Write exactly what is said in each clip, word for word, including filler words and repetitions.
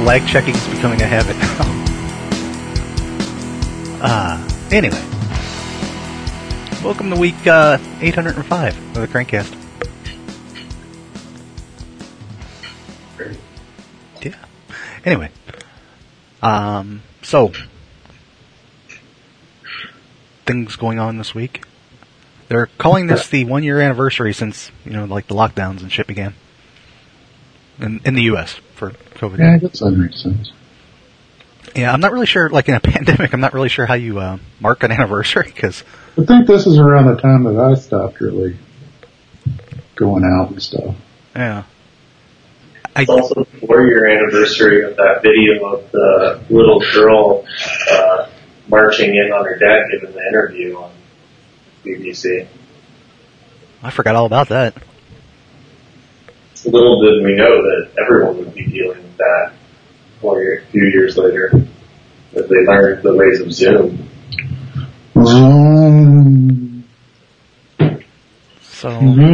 lag checking is becoming a habit now. uh, anyway. Welcome to week uh, eight hundred five of the Crankcast. Yeah. Anyway. Um, so, things going on this week. They're calling this the one year anniversary since, you know, like the lockdowns and shit began. In, in the U S for COVID. Yeah, I guess that makes sense. Yeah, I'm not really sure, like in a pandemic, I'm not really sure how you uh, mark an anniversary, because... I think this is around the time that I stopped really going out and stuff. Yeah. It's I, also the four-year anniversary of that video of the little girl uh, marching in on her dad giving the interview on B B C. I forgot all about that. Little did we know that everyone would be dealing with that a few years later, that they learned the ways of Zoom. Um, so,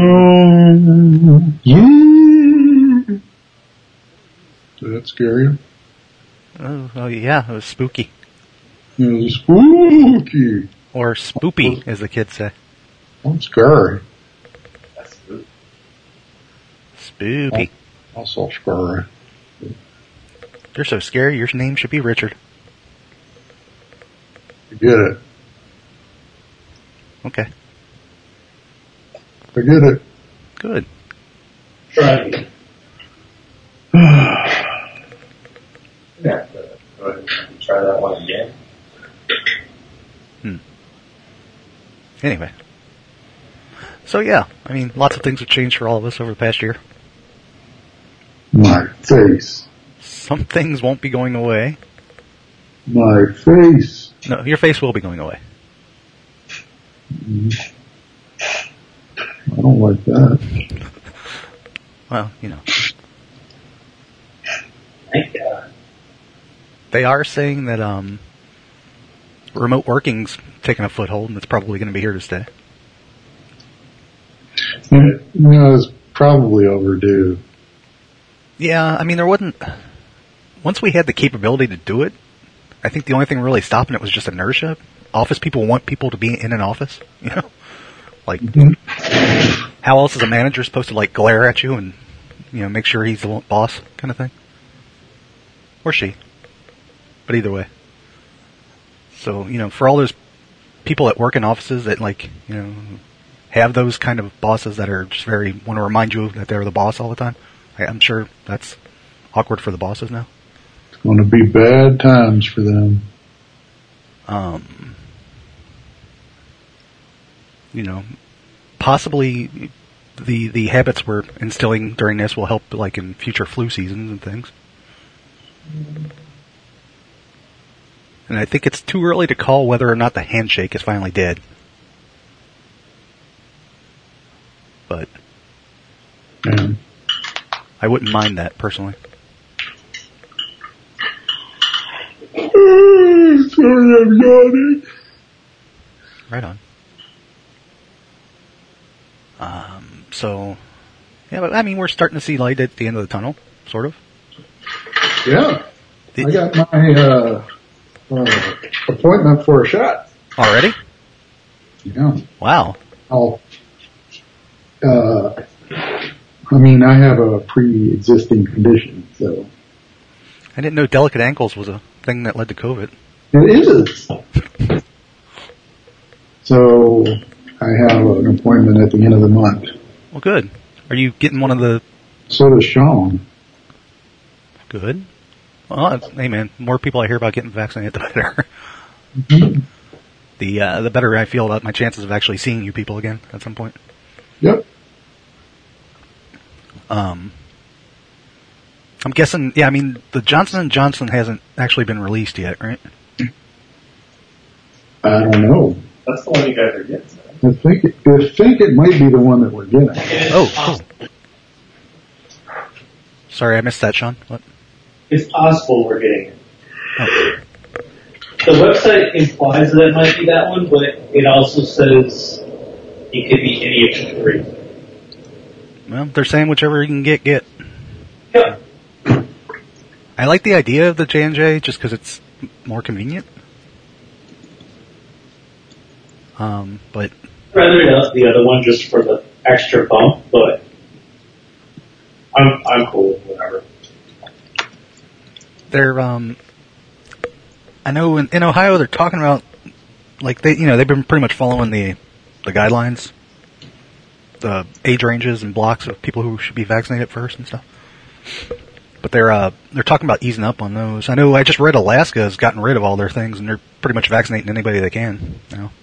um, yeah. Did that scare you? Oh, oh, yeah, it was spooky. It was spooky. Or spoopy, as the kids say. I'm scary. That's spooky. Spooky. Also scary. You're so scary, your name should be Richard. I get it. Okay. I get it. Good. Try it. Yeah, go ahead and try that one again. Hmm. Anyway. So yeah, I mean, lots of things have changed for all of us over the past year. My face. Some things won't be going away. My face. No, your face will be going away. Mm. I don't like that. Well, you know. Thank God. They are saying that um, remote working's taking a foothold, and it's probably going to be here to stay. You know, it's probably overdue. Yeah, I mean, there wasn't... Once we had the capability to do it, I think the only thing really stopping it was just inertia. Office people want people to be in an office, you know? Like, mm-hmm. How else is a manager supposed to, like, glare at you and, you know, make sure he's the boss kind of thing? Or she. But either way. So, you know, for all those people that work in offices that, like, you know, have those kind of bosses that are just very, want to remind you that they're the boss all the time, I, I'm sure that's awkward for the bosses now. It's going to be bad times for them. Um, you know, possibly the the habits we're instilling during this will help, like, in future flu seasons and things. And I think it's too early to call whether or not the handshake is finally dead. But yeah. I wouldn't mind that, personally. Sorry, I'm yawning. Right on. Um, so, yeah, but I mean, we're starting to see light at the end of the tunnel, sort of. Yeah. The, I got my, uh, uh, appointment for a shot. Already? Yeah. Wow. I'll, uh, I mean, I have a pre-existing condition, so. I didn't know delicate ankles was a thing that led to COVID. It is. So, I have an appointment at the end of the month. Well, good. Are you getting one of the... So does Sean. Good. Well, hey man, more people I hear about getting vaccinated, the better. Mm-hmm. The, uh, the better I feel about my chances of actually seeing you people again at some point. Yep. Um, I'm guessing, yeah, I mean, the Johnson and Johnson hasn't actually been released yet, right? I don't know. That's the one you guys are getting. I think it, I think it might be the one that we're getting. Oh, cool. Sorry, I missed that, Sean. What? It's possible we're getting it. Oh. The website implies that it might be that one, but it also says it could be any of the three. Well, they're saying whichever you can get, get. Yep. I like the idea of the J and J just because it's more convenient. Um, but I'd rather the the other one just for the extra bump, but I'm I'm cool with whatever. they're, um, I know in, in Ohio they're talking about, like, they, you know, they've been pretty much following the, the guidelines, the age ranges and blocks of people who should be vaccinated first and stuff. But they're, uh, they're talking about easing up on those. I know I just read Alaska has gotten rid of all their things and they're pretty much vaccinating anybody they can, you know.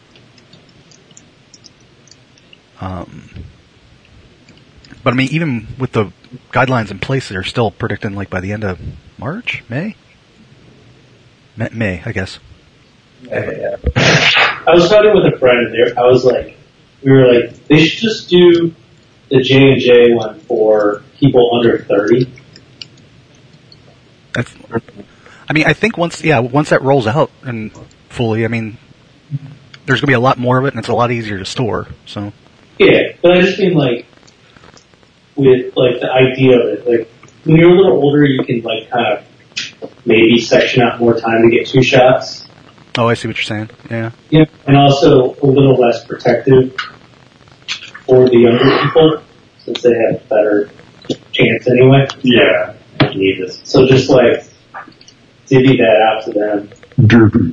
Um, but I mean, even with the guidelines in place, they're still predicting like by the end of March, May, May, May I guess. Yeah. I was talking with a friend there. I was like, we were like, they should just do the J and J one for people under thirty. That's, I mean, I think once, yeah, once that rolls out and fully, I mean, there's gonna be a lot more of it, and it's a lot easier to store. So. Yeah, but I just mean like, with like the idea of it, like when you're a little older, you can like kind of maybe section out more time to get two shots. Oh, I see what you're saying. Yeah. Yeah, and also a little less protective for the younger people since they have better chance anyway. Yeah. Need this. So just like divvy that out to them. Derby.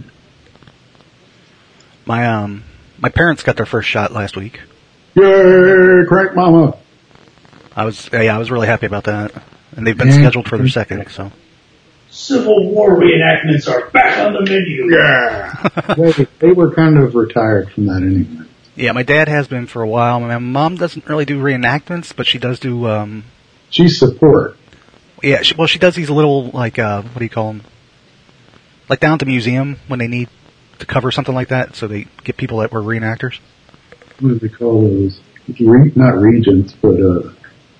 My um, my parents got their first shot last week. Yay, crank mama. I was, yeah, I was really happy about that, and they've been Yeah. scheduled for their second. So. Civil War reenactments are back on the menu. Yeah. they, they were kind of retired from that anyway. Yeah, my dad has been for a while. My mom doesn't really do reenactments, but she does do. Um, She's support. yeah, she, well, she does these little like uh, what do you call them? Like down at the museum when they need to cover something like that, so they get people that were reenactors. What do they call those? Re, not regents, but uh.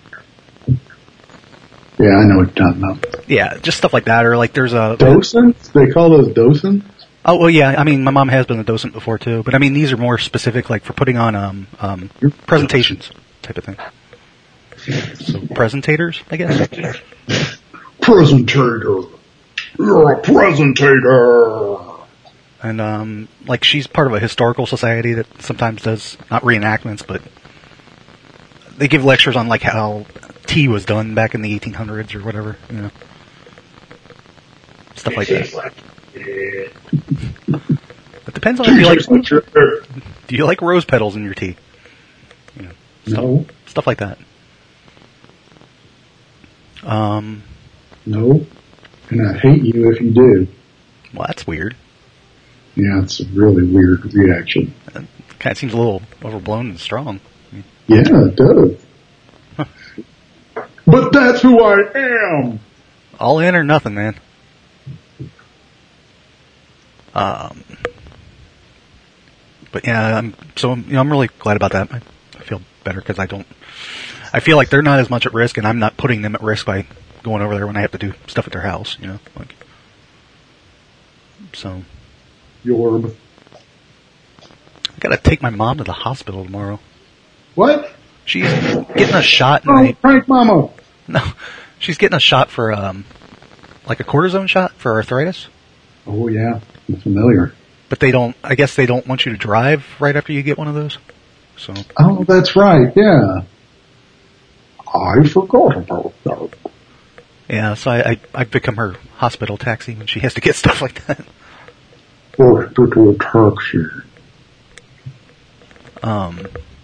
Yeah, I know what you're talking about. Yeah, just stuff like that, or like there's a Docents? They call those docents? Oh well, yeah. I mean, my mom has been a docent before too, but I mean, these are more specific, like for putting on um um presentations type of thing. So presentators, I guess. Presentator. You're a presentator. And um, like she's part of a historical society that sometimes does not reenactments, but they give lectures on like how tea was done back in the eighteen hundreds or whatever, you know, stuff like that. It depends on if you like. Do you like rose petals in your tea? You know, stuff, No. stuff like that. Um, No. And I hate you if you do. well, that's weird. Yeah, it's a really weird reaction. It kind of seems a little overblown and strong. Yeah, it does. But that's who I am! All in or nothing, man. Um, but yeah, I'm so you know I'm really glad about that. I, I feel better because I don't. I feel like they're not as much at risk, and I'm not putting them at risk by going over there when I have to do stuff at their house. You know, like so. Yorb. I gotta take my mom to the hospital tomorrow. What? She's getting a shot. And Oh, they, prank mama! no, she's getting a shot for um, like a cortisone shot for arthritis. Oh yeah, I'm familiar. But they don't. I guess they don't want you to drive right after you get one of those. So. Oh, that's right, yeah. I forgot about that. Yeah, so I, I I become her hospital taxi when she has to get stuff like that. Or to a taxi. Um,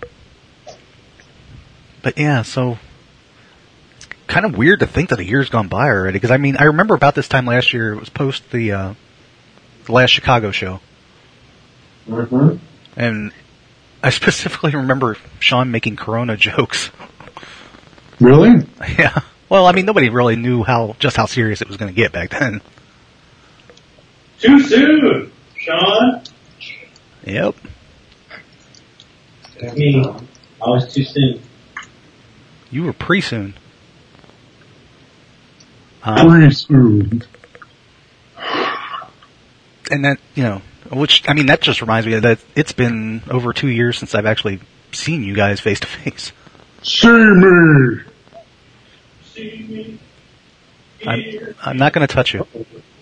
but yeah, so it's kind of weird to think that a year's gone by already. Because I mean, I remember about this time last year. It was post the uh, the last Chicago show, Mm-hmm. and I specifically remember Sean making Corona jokes. Really? Yeah. Well, I mean, nobody really knew how just how serious it was going to get back then. Too soon, Sean. Yep. I mean, I was too soon. You were pre soon. Um, Pretty soon. and that, you know, which, I mean, that just reminds me that it's been over two years since I've actually seen you guys face to face. See me! See me I'm, I'm not going to touch you.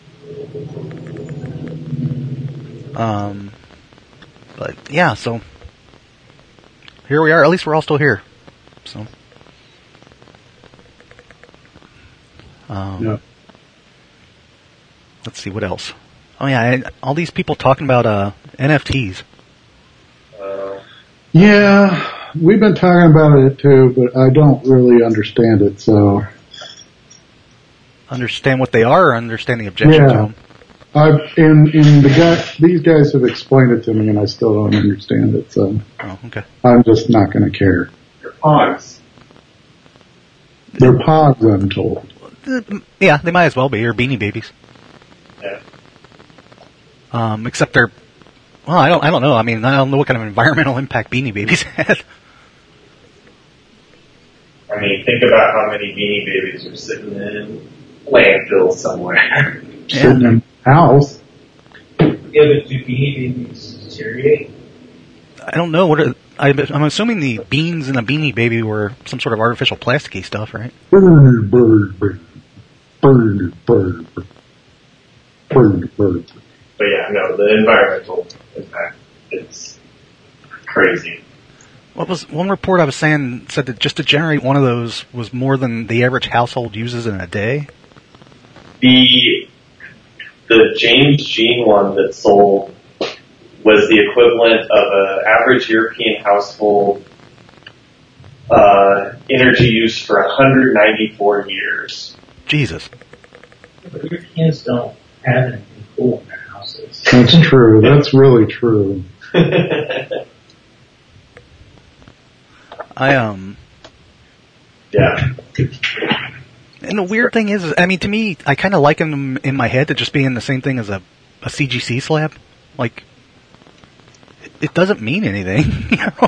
Um, but yeah, so here we are. At least we're all still here. So, um, Yeah. let's see what else. Oh yeah, I, all these people talking about uh, N F Ts. Uh, Yeah, we've been talking about it too, but I don't really understand it, so. Understand what they are, or understand the objection Yeah. to them. I've, and, and the guy, these guys have explained it to me and I still don't understand it, so Oh, okay. I'm just not gonna care. they're pogs. They're pods, I'm told. Uh, Yeah, they might as well be, or Beanie Babies. Yeah. Um, except they're, well, I don't, I don't know. I mean, I don't know what kind of environmental impact Beanie Babies had. I mean, think about how many Beanie Babies are sitting in landfills somewhere. Sitting in a house. Yeah, but do Beanie Babies deteriorate? I don't know what are, I, I'm assuming the beans in a Beanie Baby were some sort of artificial plasticky stuff, right? Bird, bird, bird, bird, bird, bird, bird. But yeah, no, the environmental impact is crazy. What was one report I was saying said that just to generate one of those was more than the average household uses in a day? The the James Jean one that sold was the equivalent of an average European household uh, energy use for one hundred ninety-four years. Jesus. But Europeans don't have anything cool in their houses. That's true. That's really true. I, um, Yeah. and the weird thing is, I mean, to me, I kind of liken them in my head to just being the same thing as a, a C G C slab. Like, it, it doesn't mean anything, you know?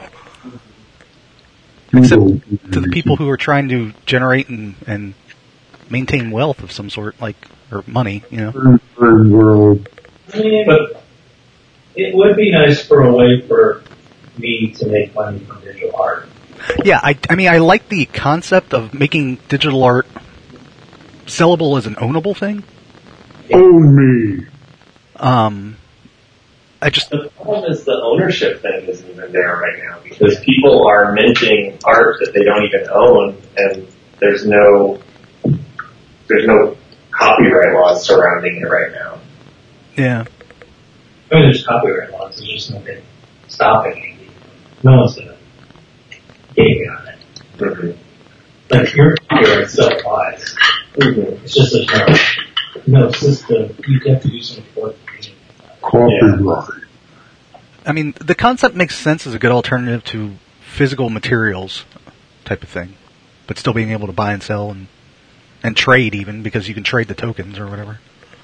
Except to the people who are trying to generate and, and maintain wealth of some sort, like, or money, you know? Bird, bird world. I mean, but it would be nice for a way for me to make money from digital art. Yeah, I, I mean, I like the concept of making digital art sellable as an ownable thing. Own me. Um, I just, The problem is the ownership thing isn't even there right now because people are minting art that they don't even own, and there's no there's no copyright laws surrounding it right now. yeah. I mean, there's copyright laws, there's just nothing stopping it. No one's gonna get you on it. Mm-hmm. Like, your copyright still applies. Mm-hmm. It's just there's no, no system. You have to do some work. Copyright. I mean, the concept makes sense as a good alternative to physical materials type of thing, but still being able to buy and sell and and trade even, because you can trade the tokens or whatever.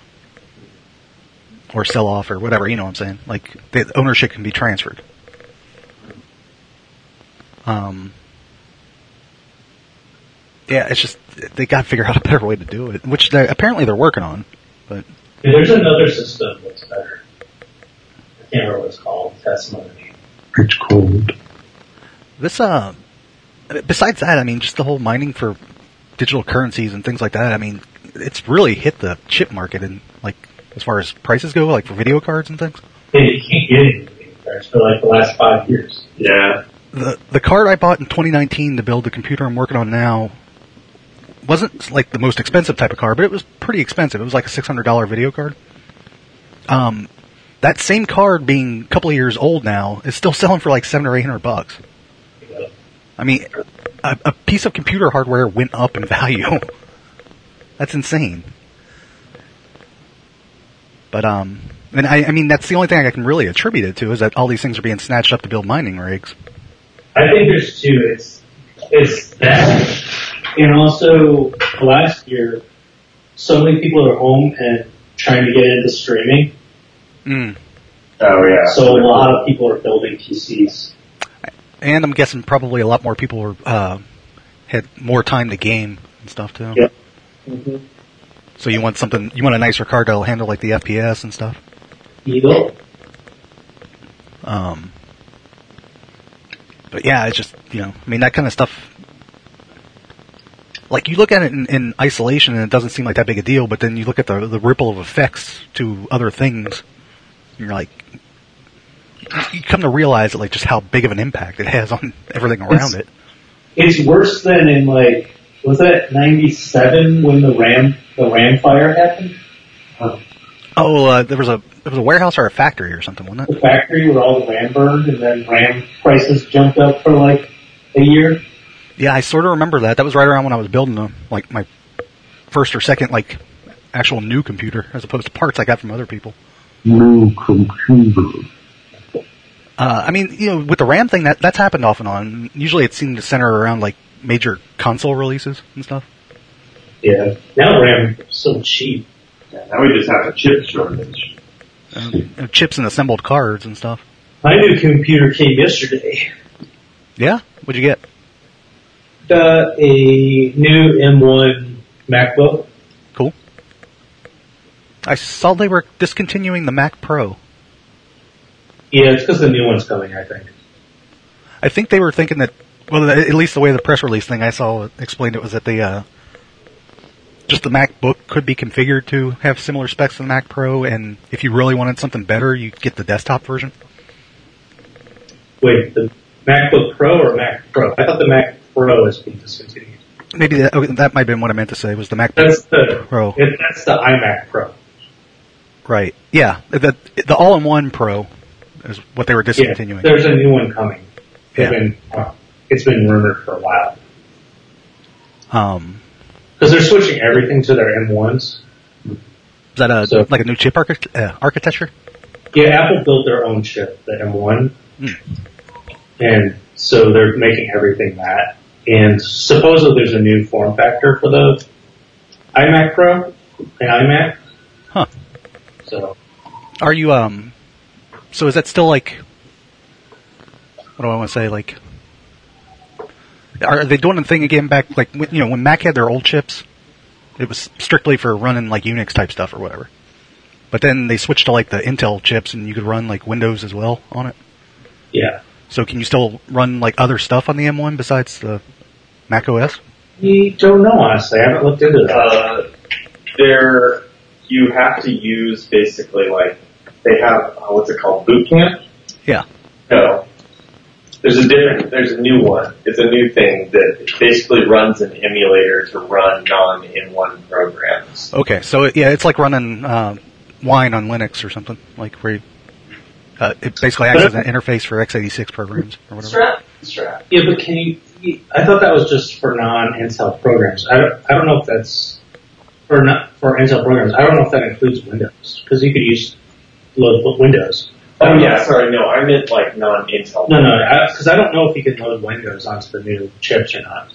Or sell off or whatever, you know what I'm saying? Like, the ownership can be transferred. Um, yeah, it's just, they gotta figure out a better way to do it, which they apparently they're working on, but... Yeah, there's another system that's better. I can't remember what it's called. That's some other name. It's cold. This, uh, besides that, I mean, just the whole mining for digital currencies and things like that, I mean, it's really hit the chip market and, like, as far as prices go, like for video cards and things. Yeah, you can't get anything there for like the last five years. Yeah. The the card I bought in twenty nineteen to build the computer I'm working on now wasn't like the most expensive type of card, but it was pretty expensive. It was like a six hundred dollars video card. Um, that same card being a couple of years old now is still selling for like seven or eight hundred bucks. You know? I mean, a, a piece of computer hardware went up in value. That's insane. But, um, and I, I mean, that's the only thing I can really attribute it to, is that all these things are being snatched up to build mining rigs. I think there's two. It's it's that, and also last year, so many people are home and trying to get into streaming. Mm. Oh yeah. So a lot of people are building P Cs. And I'm guessing probably a lot more people were, uh, had more time to game and stuff too. Yep. Mm-hmm. So you want something, you want a nicer card that'll handle like the F P S and stuff. Eagle. Um, but yeah, it's just, you know, I mean, that kind of stuff, like you look at it in, in isolation and it doesn't seem like that big a deal, but then you look at the the ripple of effects to other things, and you're like, you come to realize like just how big of an impact it has on everything around It's- it. It's worse than in like, was that ninety-seven when the Ram, the Ram fire happened? Um, Oh, uh, there was a there was a warehouse or a factory or something, wasn't the it? factory where all the Ram burned and then Ram prices jumped up for like a year. Yeah, I sort of remember that. That was right around when I was building a, like my first or second like actual new computer, as opposed to parts I got from other people. New computer. Uh, I mean, you know, with the RAM thing, that that's happened off and on. Usually, it seemed to center around like major console releases and stuff. Yeah. Now Ram is so cheap. Yeah, now we just have a chip shortage. Um, you know, chips and assembled cards and stuff. My new computer came yesterday. Yeah, what'd you get? Uh, a new M one MacBook. Cool. I saw they were discontinuing the Mac Pro. Yeah, it's because the new one's coming, I think. I think they were thinking that, well, at least the way the press release thing I saw explained it was that they, uh, just the MacBook could be configured to have similar specs to the Mac Pro, and if you really wanted something better, you get the desktop version. Wait, the MacBook Pro or Mac Pro? I thought the Mac Pro is being discontinued. Maybe that, okay, that might have been what I meant to say, was the MacBook That's the Pro. it, that's the iMac Pro. Right. Yeah. The, the all-in-one Pro is what they were Yeah, discontinuing. there's a new one coming. They've Yeah. been, uh, it's been rumored for a while. Um, Because they're switching everything to their M ones. is that a, So- like a new chip archi- uh, architecture? Yeah, Apple built their own chip, the M one. Hmm. And so they're making everything that. And supposedly there's a new form factor for the iMac Pro and iMac. Huh. So, Are you, um, so is that still like, what do I want to say, like, are they doing the thing again back, like, when- you know, when Mac had their old chips, it was strictly for running like Unix type stuff or whatever. But then they switched to like the Intel chips and you could run like Windows as well on it. yeah. So can you still run like other stuff on the M one besides the Mac O S? You don't know, honestly. I haven't looked into that. Uh, there, you have to use basically like, they have, uh, what's it called, boot camp? Yeah. No. There's a different, there's a new one. It's a new thing that basically runs an emulator to run non-in one programs. Okay, so it, yeah, it's like running uh, Wine on Linux or something, like where you, uh, it basically acts as an interface for x eighty-six programs or whatever. Strap. Strap. Yeah, but can you, you- I thought that was just for non-Intel programs. I don't, I don't know if that's for not, for Intel programs. I don't know if that includes Windows. Because you could use load Windows. Oh yeah, sorry, no, I meant like non-Intel. No, no, because I, I don't know if you can load Windows onto the new chips or not.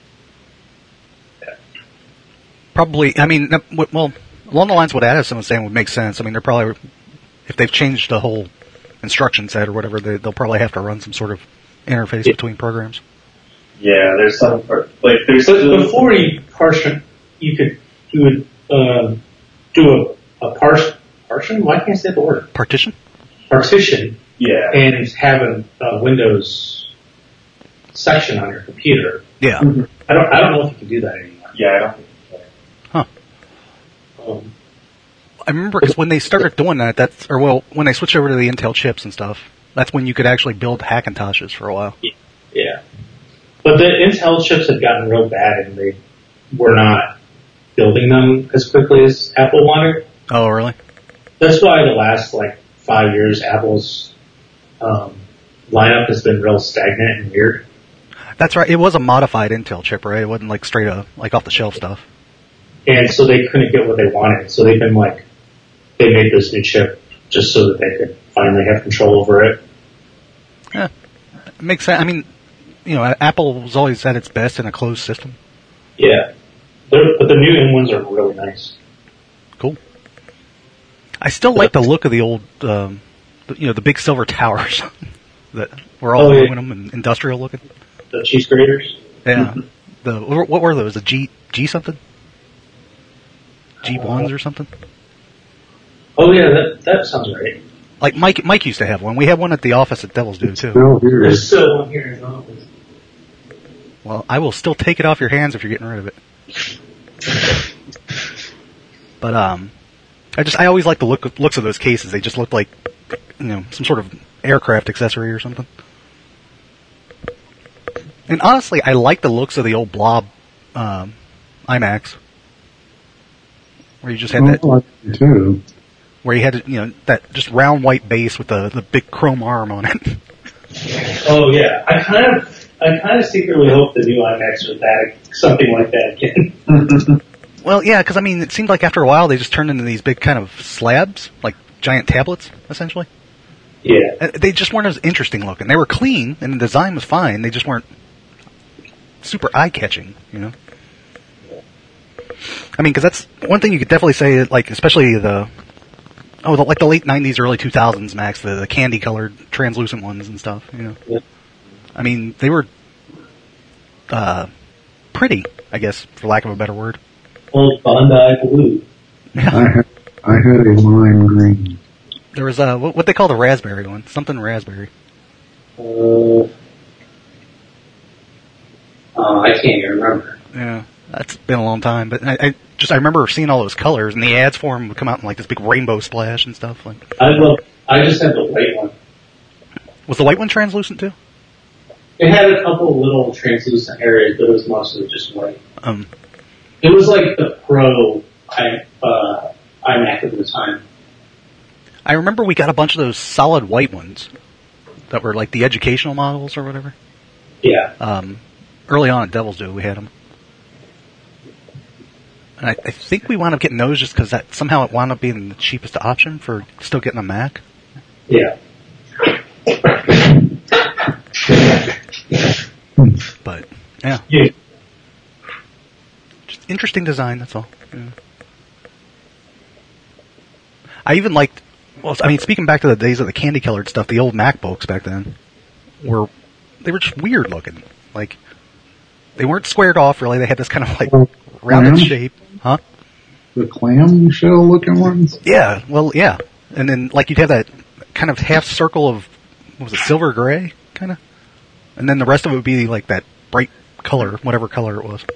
Probably, I mean, that- what- well, along the lines of what Addison was saying would make sense. I mean, they're probably, if they've changed the whole instruction set or whatever, they, they'll probably have to run some sort of interface Yeah. between programs. Yeah, there's some, like, there's But still, before you partition, you could, you would, um, do a, a parse, partition? Why can't I say the word? Partition? Partition. yeah. And have a, a Windows section on your computer. Yeah. I don't, I don't know if you can do that anymore. Yeah, I don't think so. Huh. Um, I remember because when they started doing that, that's, or well, when they switched over to the Intel chips and stuff, that's when you could actually build Hackintoshes for a while. yeah. But the Intel chips had gotten real bad and they were not building them as quickly as Apple wanted. Oh, really? That's why the last like five years Apple's um, lineup has been real stagnant and weird. That's right. It was a modified Intel chip, right? It wasn't like straight up, like off the shelf stuff. And so they couldn't get what they wanted. So they've been like, they made this new chip just so that they could finally have control over it. Yeah. It makes sense. I mean, you know, Apple's always at its best in a closed system. Yeah. They're, but the new M ones are really nice. Cool. I still like the look of the old, um, the, you know, the big silver towers that were all Oh, yeah. aluminum and industrial looking. The cheese graters. Yeah. The what were those? The G G something? G ones or something? Oh yeah, that, that sounds right. Like Mike Mike used to have one. We had one at the office at Devil's Due too. Still here. There's still one here in the office. Well, I will still take it off your hands if you're getting rid of it. But um, I just I always like the look looks of those cases. They just look like, you know, some sort of aircraft accessory or something. And honestly, I like the looks of the old blob um, iMacs, where you just had that. Oh, I do too. Where you had, you know, that just round white base with the the big chrome arm on it. Oh yeah, I kind of. I kind of secretly hope the new iMacs are that something like that again. Well, yeah, because I mean, it seemed like after a while they just turned into these big kind of slabs, like giant tablets, essentially. Yeah. And they just weren't as interesting looking. They were clean, and the design was fine. They just weren't super eye-catching, you know? I mean, because that's one thing you could definitely say, like, especially the, oh, the, like the late nineties, early two thousands Macs, the, the candy-colored, translucent ones and stuff, you know? Yeah. I mean, they were uh, pretty, I guess, for lack of a better word. Old Bondi blue. I had, I had a lime green. There was uh, what, what they call the raspberry one, something raspberry. Uh, oh, I can't even remember. Yeah, that's been a long time, but I, I just I remember seeing all those colors, and the ads for them would come out in like this big rainbow splash and stuff. Like, I love. I just had the white one. Was the white one translucent too? It had a couple of little translucent areas, but it was mostly just white. Um, It was like the Pro I, uh, iMac at the time. I remember we got a bunch of those solid white ones that were like the educational models or whatever. Yeah. Um, early on at Devil's Due, we had them. And I, I think we wound up getting those just because that somehow it wound up being the cheapest option for still getting a Mac. Yeah. But yeah, Yeah. just interesting design. That's all. Yeah. I even liked. Well, I mean, speaking back to the days of the candy-colored stuff, the old MacBooks back then were they were just weird looking. Like they weren't squared off really. They had this kind of like rounded Clam? shape, huh? The clamshell looking ones? Yeah. Well, yeah. And then like you'd have that kind of half circle of what was it, silver gray, kind of, and then the rest of it would be like that bright color, whatever color it was.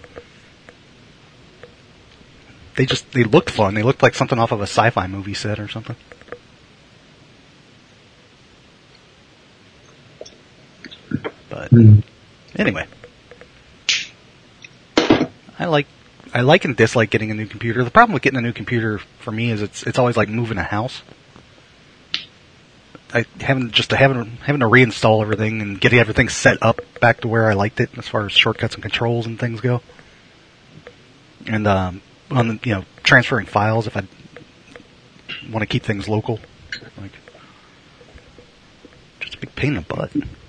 They just they looked fun. They looked like something off of a sci-fi movie set or something. But Hmm. anyway, I like I like and dislike getting a new computer. The problem with getting a new computer for me is it's it's always like moving a house. I having just to having having to reinstall everything and getting everything set up back to where I liked it as far as shortcuts and controls and things go. And um, on the, you know, transferring files if I want to keep things local, like just a big pain in the butt.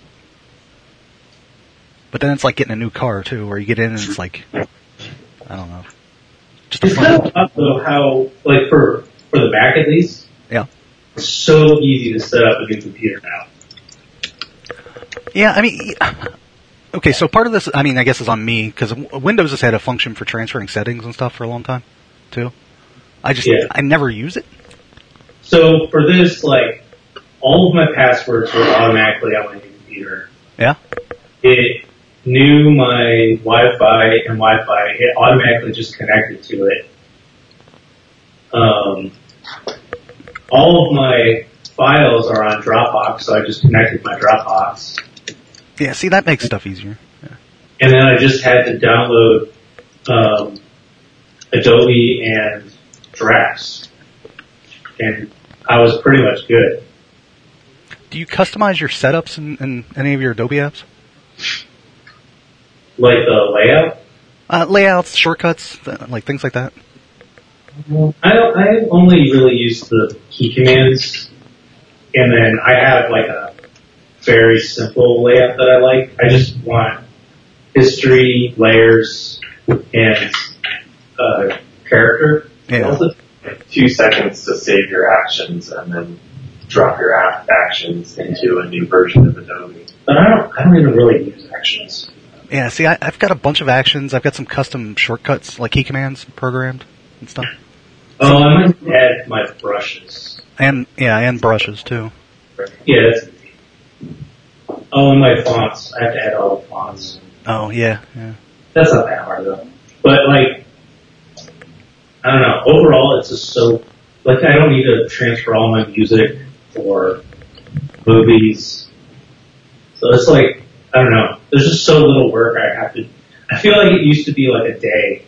But then it's like getting a new car too, where you get in and it's like, I don't know, just a It's kind fun. of tough though how, like for, for the Mac at least, Yeah. it's so easy to set up a new computer now. Yeah, I mean, okay, so part of this, I mean, I guess is on me, because Windows has had a function for transferring settings and stuff for a long time, too. I just, Yeah. I never use it. So for this, like, all of my passwords were automatically on my new computer. Yeah? It knew my Wi-Fi and Wi-Fi. It automatically just connected to it. Um, all of my files are on Dropbox, so I just connected my Dropbox. Yeah, see, that makes stuff easier. Yeah. And then I just had to download um, Adobe and Drafts. And I was pretty much good. Do you customize your setups in, in any of your Adobe apps? Like the layout? Uh, layouts, shortcuts, th- like things like that? I don't, I only really use the key commands, and then I have like a very simple layout that I like. I just want history, layers, and uh, character. Yeah. Like two seconds to save your actions and then drop your app actions into a new version of Adobe. But I don't, I don't even really use actions. Yeah, see, I, I've got a bunch of actions. I've got some custom shortcuts, like key commands programmed and stuff. Oh, I might add my brushes. And, yeah, and brushes, too. Yeah, that's easy. Oh, and my fonts. I have to add all the fonts. Oh yeah, yeah. That's not that hard though. But like, I don't know. Overall, it's just so like I don't need to transfer all my music or movies. So it's like I don't know. There's just so little work I have to. I feel like it used to be like a day.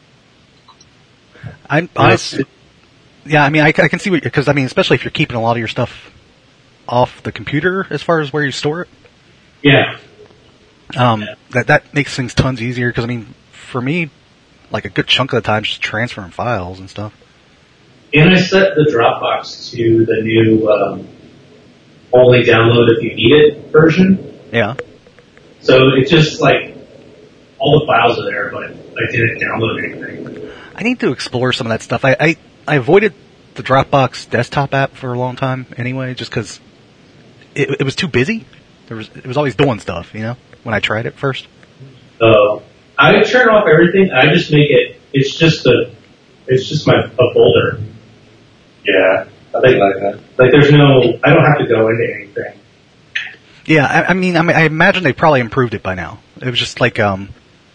I'm honest. Yeah, I mean, I, I can see what because I mean, especially if you're keeping a lot of your stuff off the computer as far as where you store it. Yeah. Um, yeah. that that makes things tons easier because I mean, for me, like a good chunk of the time, just transferring files and stuff. And I set the Dropbox to the new um, only download if you need it version. Yeah. So it's just like all the files are there, but I didn't download anything. I need to explore some of that stuff. I I, I avoided the Dropbox desktop app for a long time anyway, just because it, it was too busy. There was it was always doing stuff, you know, when I tried it first. So I turn off everything. I just make it. It's just a. It's just my a folder. Yeah, I think like that. Like there's no. I don't have to go into anything. Yeah, I, I mean, I mean, I imagine they probably improved it by now. It was just like um.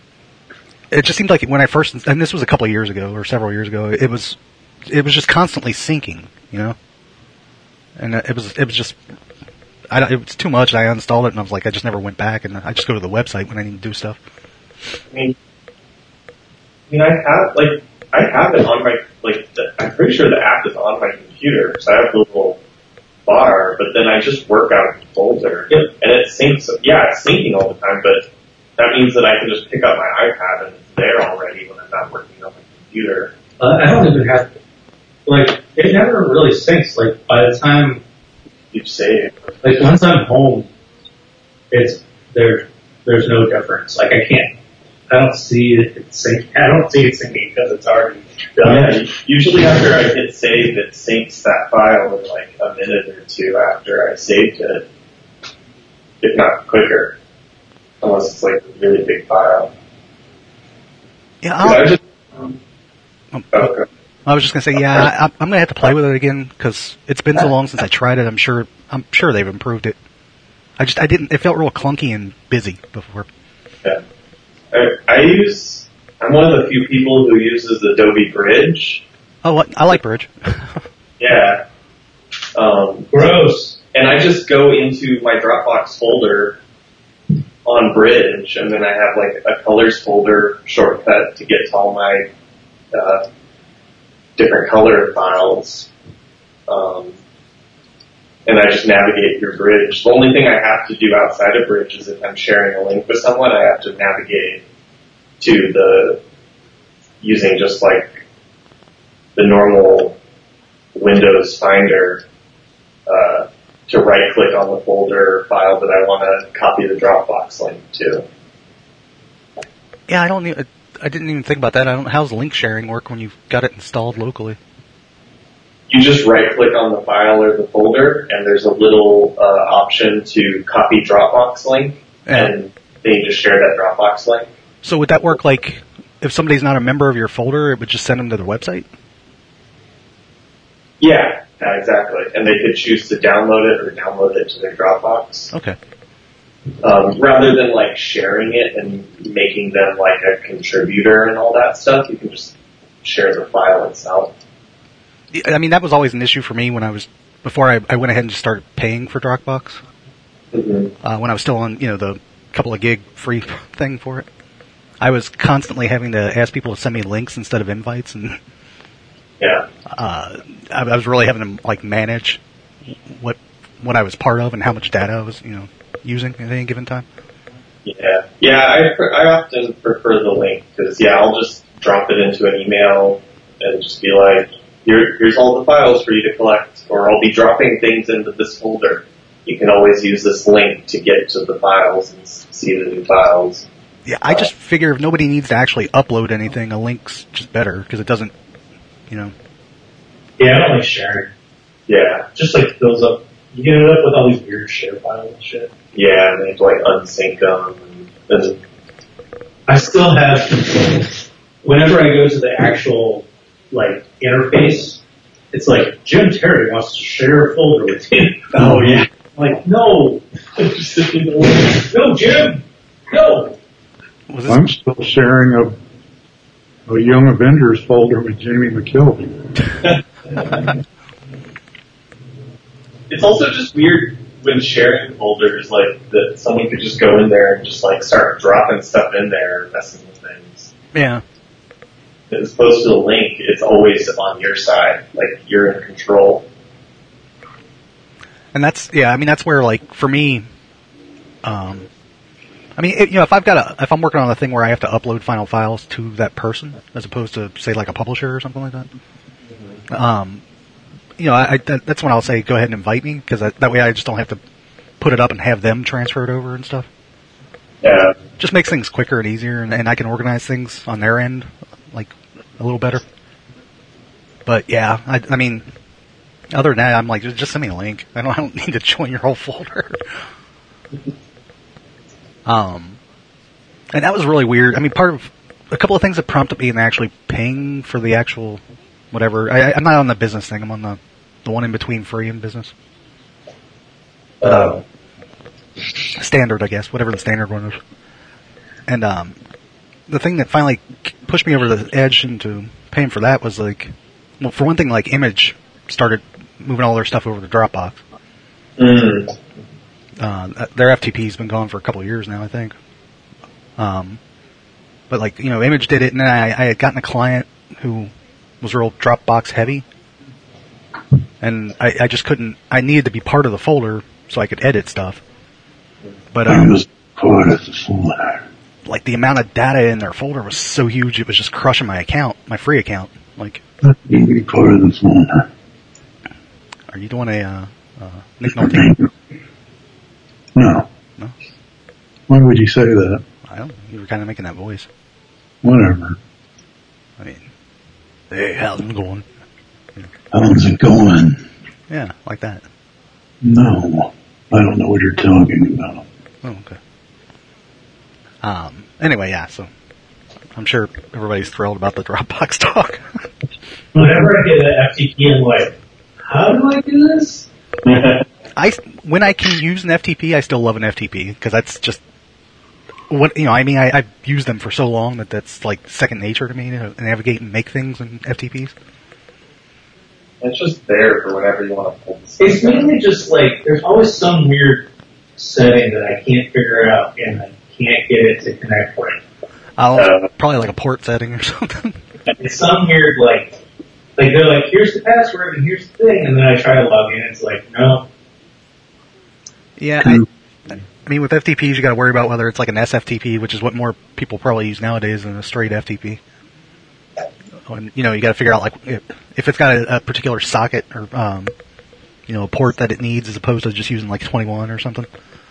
It just seemed like when I first, and this was a couple of years ago or several years ago. It was, it was just constantly syncing, you know. And it was, it was just, I, it was too much. I uninstalled it, and I was like, I just never went back, and I just go to the website when I need to do stuff. I mean, I mean, I have like, I have it on my like. The, I'm pretty sure the app is on my computer, so I have the little bar. But then I just work out a folder, Yep. and it syncs. Yeah, it's syncing all the time, but that means that I can just pick up my iPad and it's there already when I'm not working on my computer. Uh, I don't even have. Like it never really syncs. Like by the time You save. like once I'm home, it's there. There's no difference. Like I can't. I don't see it syncing. I don't see it syncing because it's already done. Yeah, usually after I hit save, it syncs that file in like a minute or two after I saved it, if not quicker, unless it's like a really big file. Yeah, I I'll, just, um, okay. I was just gonna say, yeah, I, I'm gonna have to play with it again because it's been so long since I tried it. I'm sure, I'm sure they've improved it. I just, I didn't. It felt real clunky and busy before. Yeah. I, I use, I'm one of the few people who uses Adobe Bridge. Oh, I like Bridge. Yeah. Um, Gross. and I just go into my Dropbox folder on Bridge, and then I have like a colors folder shortcut to get to all my uh, different color files. Um, and I just navigate through Bridge. The only thing I have to do outside of Bridge is if I'm sharing a link with someone, I have to navigate to the, using just like the normal Windows Finder, uh, to right click on the folder file that I want to copy the Dropbox link to. Yeah, I don't. Even, I didn't even think about that. I don't. How's link sharing work when you've got it installed locally? You just right click on the file or the folder, and there's a little uh, option to copy Dropbox link, Yeah. and then you just share that Dropbox link. So would that work like if somebody's not a member of your folder, it would just send them to the website? Yeah, yeah, exactly. And they could choose to download it or download it to their Dropbox. Okay. Um, rather than like sharing it and making them like a contributor and all that stuff, you can just share the file itself. I mean, that was always an issue for me when I was before I, I went ahead and just started paying for Dropbox. Mm-hmm. Uh, when I was still on, you know, the couple of gig free thing for it, I was constantly having to ask people to send me links instead of invites, and Yeah. uh, I, I was really having to like manage what what I was part of and how much data I was, you know, using at any given time. Yeah. Yeah, I, pre- I often prefer the link because, yeah, I'll just drop it into an email and just be like, Here, here's all the files for you to collect, or I'll be dropping things into this folder. You can always use this link to get to the files and see the new files. Yeah, I just figure if nobody needs to actually upload anything, a link's just better because it doesn't, you know. Yeah, I don't like sharing. Yeah. It just like fills up. You get it up with all these weird share files and shit. Yeah, and they have to like unsync them. And, and I still have control. Whenever I go to the actual like interface, it's like Jim Terry wants to share a folder with you. oh yeah. I'm like, no, no, Jim, no. Was this? I'm still sharing a, a Young Avengers folder with Jamie McKelvey. It's also just weird when sharing folders, like, that someone could just go in there and just, like, start dropping stuff in there and messing with things. Yeah. As opposed to the link, it's always on your side. Like, you're in control. And that's, yeah, I mean, that's where, like, for me, um, I mean, it, you know, if I've got a, if I'm working on a thing where I have to upload final files to that person, as opposed to, say, like a publisher or something like that, mm-hmm. um, you know, I, I, that's when I'll say, go ahead and invite me, because that way I just don't have to put it up and have them transfer it over and stuff. Yeah. Just makes things quicker and easier, and, and I can organize things on their end, like, a little better. But, yeah, I, I mean, other than that, I'm like, just send me a link. I don't, I don't need to join your whole folder. um, and that was really weird. I mean, part of, a couple of things that prompted me in actually paying for the actual, whatever, I, I'm not on the business thing, I'm on the, the one in between free and business. Uh, standard, I guess, whatever the standard one is. And, um, the thing that finally pushed me over the edge into paying for that was like, well, for one thing, like Image started moving all their stuff over to Dropbox. Mm. Uh, their F T P's been gone for a couple of years now, I think. Um, but like, you know, Image did it, and then I, I had gotten a client who was real Dropbox heavy, and I, I just couldn't, I needed to be part of the folder so I could edit stuff. But, um, I was part of the folder. Like, the amount of data in their folder was so huge, it was just crushing my account, my free account. Like, let me be part of the folder. Are you doing a, uh, uh, Nick Nolte? No. No? Why would you say that? I don't know. You were kind of making that voice. Whatever. I mean, hey, how's it going? How's it going? Yeah, like that. No. I don't know what you're talking about. Oh, okay. Um, anyway, yeah, so I'm sure everybody's thrilled about the Dropbox talk. Whenever I get an F T P, I'm like, how do I do this? I, when I can use an F T P, I still love an F T P, because that's just, what, you know, I mean, I, I've used them for so long that that's like second nature to me to navigate and make things in F T Ps. It's just there for whenever you want to pull this. It's mainly just like, there's always some weird setting that I can't figure out, and I can't get it to connect right. I'll, Uh, probably like a port setting or something. It's some weird, like, like they're like, here's the password and here's the thing, and then I try to log in, it's like, no. Yeah, I, I mean, with F T Ps, you got to worry about whether it's like an S F T P, which is what more people probably use nowadays than a straight F T P. And, you know, you got to figure out like if, if it's got a, a particular socket or um, you know, a port that it needs, as opposed to just using like twenty-one or something.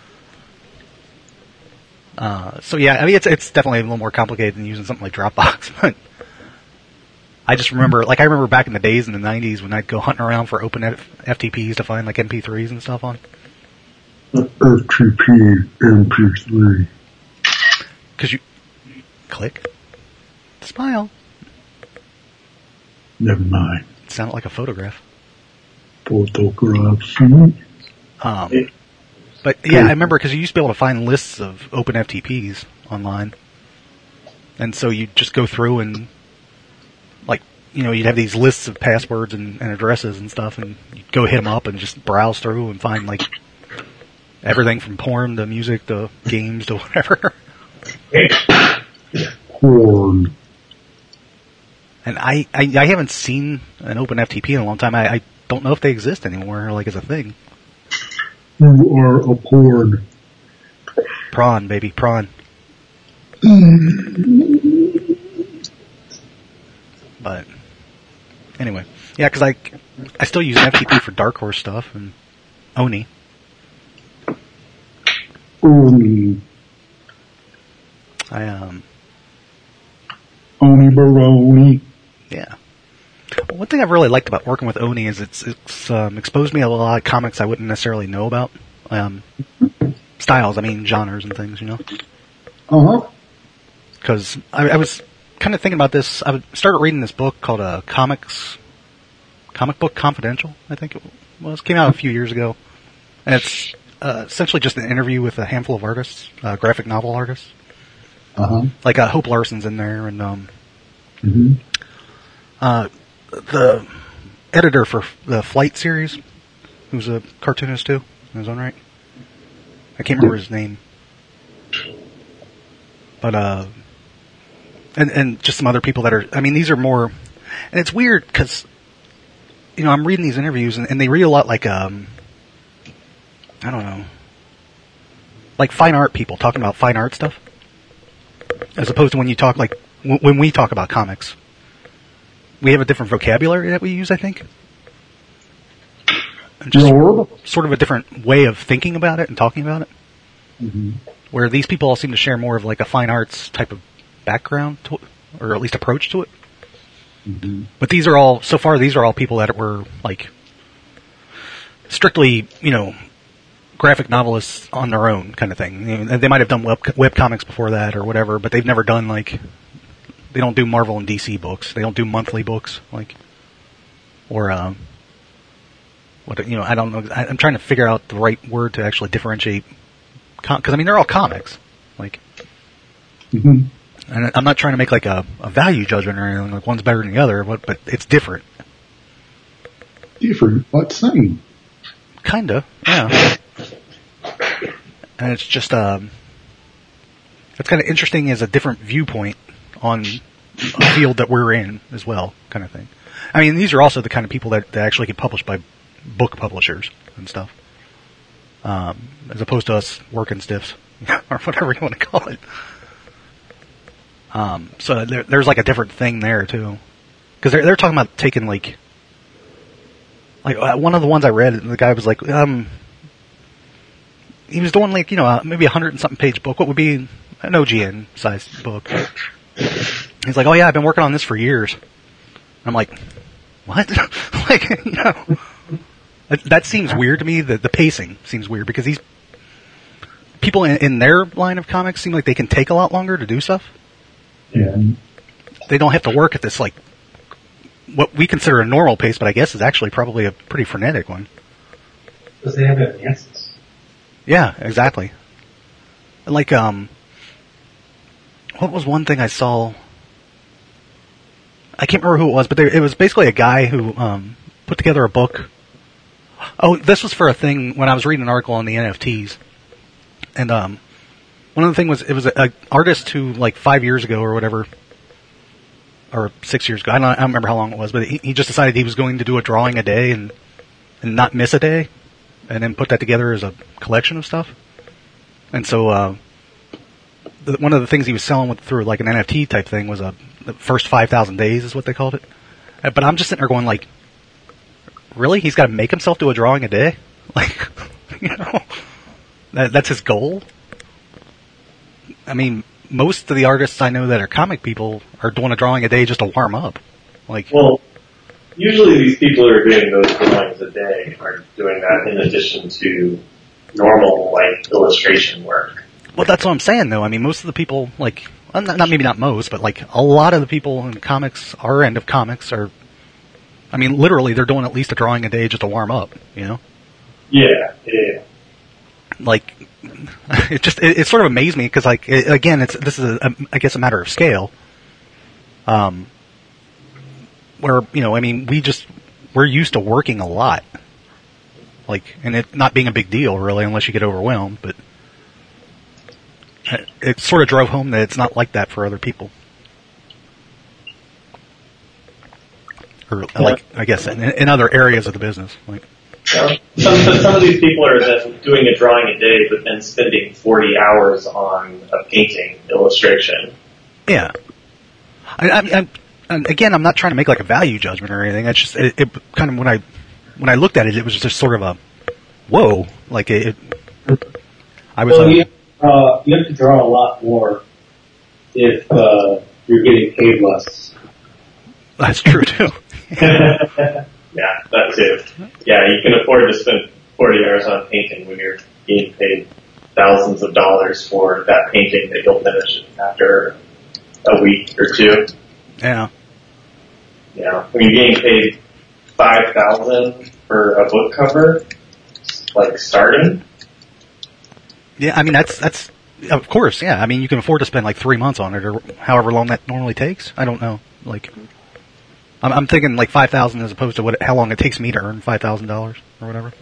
Uh, so yeah, I mean, it's it's definitely a little more complicated than using something like Dropbox. But I just remember, like, I remember back in the days in the nineties when I'd go hunting around for open F T Ps to find like M P threes and stuff on. F T P M P three. Because you click, smile. Never mind. It sounded like a photograph. Photographs. Um, but yeah, I remember because you used to be able to find lists of open F T Ps online, and so you just go through and, like, you know, you'd have these lists of passwords and, and addresses and stuff, and you'd go hit them up and just browse through and find like everything from porn to music to games to whatever. Porn. And I, I, I haven't seen an open F T P in a long time. I, I don't know if they exist anymore, like as a thing. You are a porn. Prawn, baby, prawn. But anyway, yeah, because I, I still use F T P for Dark Horse stuff and Oni. Oni. I um. Oni Baroni. Yeah. One thing I've really liked about working with Oni is it's it's um, exposed me to a lot of comics I wouldn't necessarily know about. Um, styles, I mean genres and things, you know. Uh huh. Because I, I was kind of thinking about this. I started reading this book called uh, Comics, Comic Book Confidential, I think it was. Came out a few years ago, and it's uh, essentially just an interview with a handful of artists, uh, graphic novel artists. Uh-huh. Like uh, Hope Larson's in there, and um, hmm uh, the editor for the Flight series, who's a cartoonist too, in his own right. I can't remember his name, but uh, and and just some other people that are. I mean, these are more, and it's weird because, you know, I'm reading these interviews and, and they read a lot like um, I don't know, like fine art people talking about fine art stuff, as opposed to when you talk like w- when we talk about comics. We have a different vocabulary that we use, I think. And just No. sort of a different way of thinking about it and talking about it. hmm Where these people all seem to share more of like a fine arts type of background, to it, or at least approach to it. hmm But these are all, so far, these are all people that were like strictly, you know, graphic novelists on their own kind of thing. You know, they might have done web, web comics before that or whatever, but they've never done like, they don't do Marvel and D C books. They don't do monthly books, like, or, um, what, you know, I don't know. I, I'm trying to figure out the right word to actually differentiate, because com- I mean, they're all comics, like, hmm and I'm not trying to make like a, a value judgment or anything, like one's better than the other, but, but it's different. Different. What same? Kinda, yeah. And it's just, um, it's kind of interesting as a different viewpoint on a field that we're in as well, kind of thing. I mean, these are also the kind of people that, that actually get published by book publishers and stuff, um, as opposed to us working stiffs, or whatever you want to call it. Um, so there, there's like a different thing there too, because they're they're talking about taking like, like uh, one of the ones I read, the guy was like, um, he was doing like, you know, uh, maybe a hundred and something page book. What would be an O G N sized book? He's like, oh yeah, I've been working on this for years. I'm like, what? Like, you know, that, that seems weird to me. The, the pacing seems weird because these people in, in their line of comics seem like they can take a lot longer to do stuff. Yeah. They don't have to work at this, like, what we consider a normal pace, but I guess is actually probably a pretty frenetic one. Because they have advances. Yeah, exactly. Like, um, what was one thing I saw? I can't remember who it was, but there, it was basically a guy who um, put together a book. Oh, this was for a thing when I was reading an article on the N F Ts, and um, one of the things was it was an artist who, like five years ago or whatever, or six years ago, I don't, I don't remember how long it was, but he, he just decided he was going to do a drawing a day and and not miss a day, and then put that together as a collection of stuff. And so, uh, the, one of the things he was selling with through like an N F T type thing was a the first five thousand days is what they called it. Uh, But I'm just sitting there going like, really? He's got to make himself do a drawing a day? Like, you know, that, that's his goal? I mean, most of the artists I know that are comic people are doing a drawing a day just to warm up. Like, Well, usually these people who are doing those drawings a day are doing that in addition to normal, like, illustration work. well, that's what I'm saying though. I mean, most of the people, like, well, not, not maybe not most, but like a lot of the people in comics, our end of comics are, I mean, literally they're doing at least a drawing a day just to warm up, you know? Yeah, yeah. Like, it just, it, it sort of amazed me because like, it, again, it's, this is a, a, I guess a matter of scale. Um, where, you know, I mean, we just, we're used to working a lot. Like, and it not being a big deal really unless you get overwhelmed, but it, it sort of drove home that it's not like that for other people. Or like, I guess in, in other areas of the business, like. Some, but some of these people are then doing a drawing a day, but then spending forty hours on a painting illustration. Yeah. I, I, I, and again, I'm not trying to make like a value judgment or anything. It's just, it, it kind of, when I, when I looked at it, it was just sort of a, whoa, like it, I was Well, like, you, uh, you have to draw a lot more if uh, you're getting paid less. that's true too. Yeah, that too. Yeah, you can afford to spend forty hours on painting when you're being paid thousands of dollars for that painting that you'll finish after a week or two. Yeah. Yeah, when you're getting paid five thousand for a book cover, like starting. Yeah, I mean, that's, that's, Of course, yeah. I mean, you can afford to spend like three months on it, or however long that normally takes. I don't know. Like, I'm, I'm thinking like five thousand as opposed to what how long it takes me to earn five thousand dollars or whatever.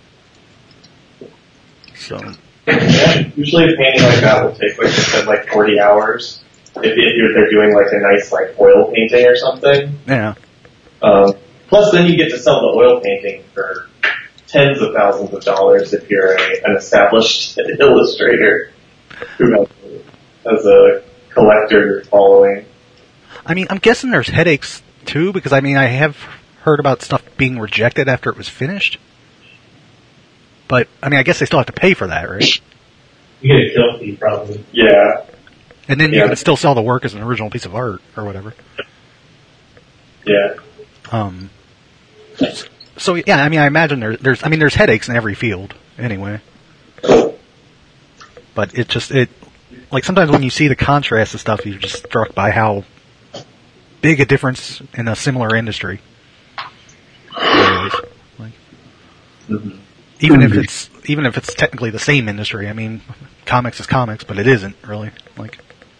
So. Yeah, usually a painting like that will take, like you said, like forty hours. If, if you're, they're doing like a nice like oil painting or something. Yeah. Um, plus, then you get to sell the oil painting for tens of thousands of dollars if you're a, an established illustrator who has, has a collector following. I mean, I'm guessing there's headaches too, because I mean, I have heard about stuff being rejected after it was finished. But, I mean, I guess they still have to pay for that, right? You get a kill fee, probably. Yeah. And then yeah. you can still sell the work as an original piece of art, or whatever. Yeah. Um. So, yeah, I mean, I imagine there, there's, I mean, there's headaches in every field, anyway. But it just, it, like, sometimes when you see the contrast of stuff, you're just struck by how big a difference in a similar industry there is. Like, Mm-hmm. Even if it's even if it's technically the same industry, I mean, comics is comics, but it isn't really. Like,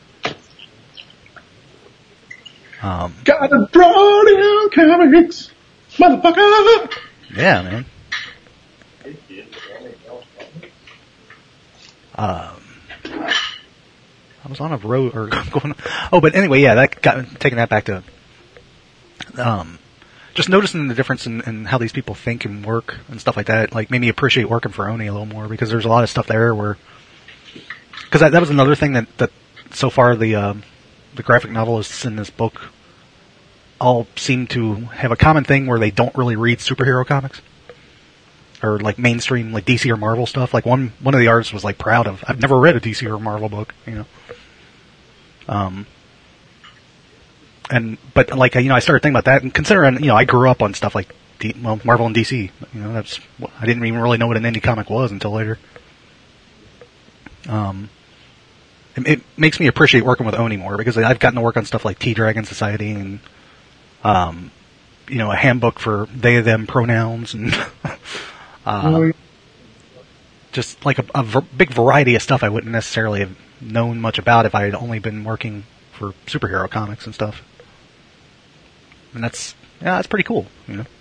um, gotta draw down comics, motherfucker. Yeah, man. Um, I was on a road or going. Oh, but anyway, yeah, that got taking that back to. Um. Just noticing the difference in, in how these people think and work and stuff like that, like, made me appreciate working for Oni a little more, because there's a lot of stuff there where, because that, that was another thing that, that so far the, um, the graphic novelists in this book all seem to have a common thing where they don't really read superhero comics. Or, like, mainstream, like, D C or Marvel stuff. Like, one, one of the artists was, like, proud of, I've never read a D C or Marvel book, you know. Um, And, but like, you know, I started thinking about that, and considering, you know, I grew up on stuff like, D, well, Marvel and D C, you know, that's, I didn't even really know what an indie comic was until later. Um, it, it makes me appreciate working with Oni more, because I've gotten to work on stuff like T-Dragon Society and, um, you know, a handbook for they, them pronouns, and, uh, just like a, a v- big variety of stuff I wouldn't necessarily have known much about if I had only been working for superhero comics and stuff. And that's, yeah, that's pretty cool, you know.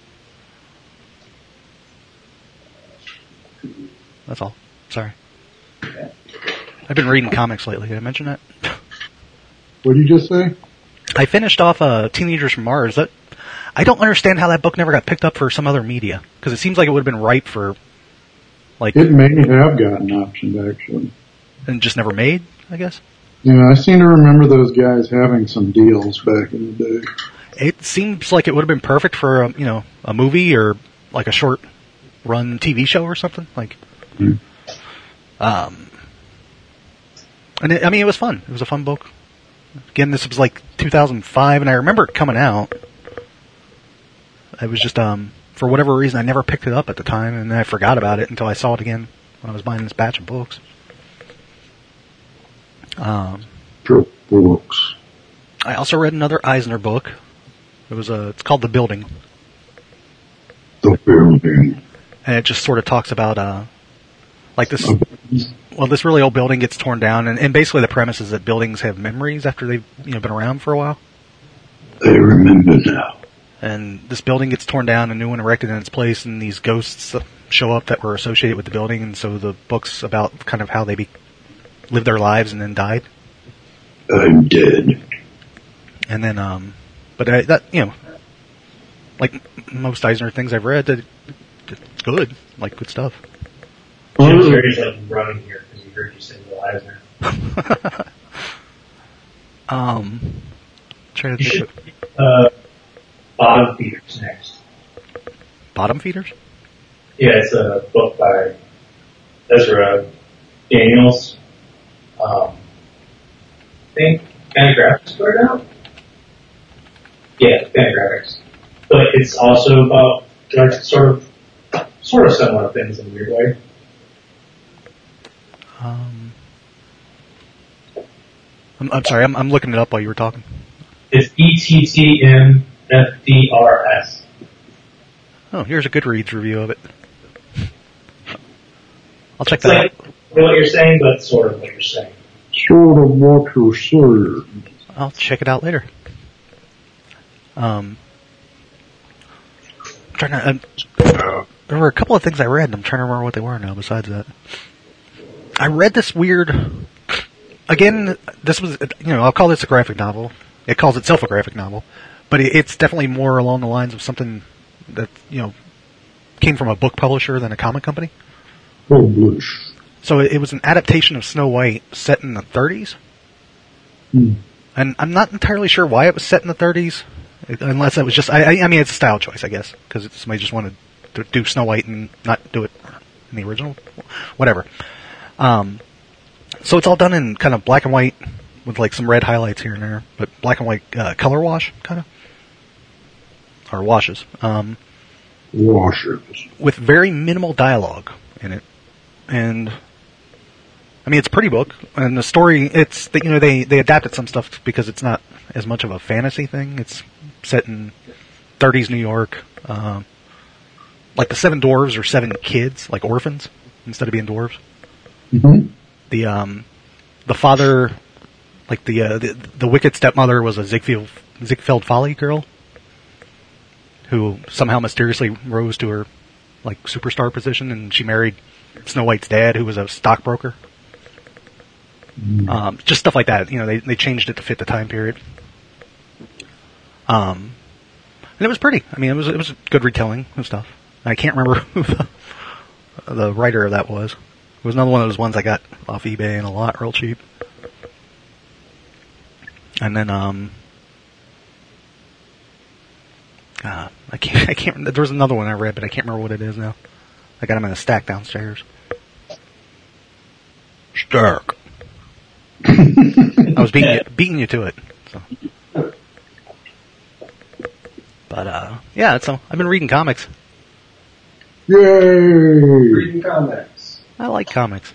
That's all. Sorry. I've been reading comics lately. Did I mention that? What did you just say? I finished off uh, Teenagers from Mars. That I don't understand how that book never got picked up for some other media, because it seems like it would have been ripe for, like, It may have gotten optioned, actually. and just never made, I guess. Yeah, I seem to remember those guys having some deals back in the day. It seems like it would have been perfect for a, you know, a movie or like a short run T V show or something. Like, Mm. um, and it, I mean, it was fun. It was a fun book. Again, this was like two thousand five, and I remember it coming out. It was just, um, for whatever reason, I never picked it up at the time, and then I forgot about it until I saw it again when I was buying this batch of books. Um, For books. I also read another Eisner book. It was a, it's called The Building. The building. And it just sort of talks about, uh, like this, well, this really old building gets torn down, and, and basically the premise is that buildings have memories after they've, you know, been around for a while. I remember now. And this building gets torn down, a new one erected in its place, and these ghosts show up that were associated with the building, and so the book's about kind of how they be, lived their lives and then died. I'm dead. And then, um, but I, that, you know, like most Eisner things I've read, that it's good, like good stuff. Jim Carrey's like running here because he heard you say Will Eisner. um, trying to You think should, of uh, Bottom Feeders next. Bottom Feeders? Yeah, it's a book by Ezra Daniels. Um, I think Fantagraphics put it out. Yeah, Fantagraphics. But it's also about like sort of sort of similar things in a weird way. Um, I'm, I'm sorry, I'm, I'm looking it up while you were talking. It's E T T M F D R S. Oh, here's a Goodreads review of it. I'll check It's that like, out. what you're saying, but sort of what you're saying. Sort of what you're saying. I'll check it out later. Um, I'm trying to. Uh, there were a couple of things I read, and I'm trying to remember what they were now. Besides that, I read this weird. Again, this was, you know, I'll call this a graphic novel. It calls itself a graphic novel, but it's definitely more along the lines of something that, you know, came from a book publisher than a comic company. Publish. So it was an adaptation of Snow White set in the thirties. Hmm. And I'm not entirely sure why it was set in the thirties, unless it was just, I, I mean, it's a style choice, I guess, because somebody just wanted to do Snow White and not do it in the original. Whatever. Um, so it's all done in kind of black and white with like some red highlights here and there, but black and white uh, color wash, kind of. Or washes. Um, Washes. with very minimal dialogue in it. And, I mean, it's a pretty book, and the story, it's, you know, they, they adapted some stuff because it's not as much of a fantasy thing. It's set in thirties New York. Uh, like the seven dwarves are seven kids, like orphans, instead of being dwarves. Mm-hmm. The, um, the father, like the, uh, the, the wicked stepmother was a Ziegfeld, Ziegfeld Folly girl, who somehow mysteriously rose to her, like, superstar position, and she married Snow White's dad, who was a stockbroker. Mm. Um, just stuff like that. You know, they they changed it to fit the time period. Um, and it was pretty. I mean, it was it was a good retelling of stuff. I can't remember who the, the writer of that was. It was another one of those ones I got off eBay and a lot real cheap. And then um, uh, I can't I can't. There was another one I read, but I can't remember what it is now. I got them in a stack downstairs. Stack. I was beating you, beating you to it. So. But, uh, yeah, so I've been reading comics. Yay! Reading comics. I like comics.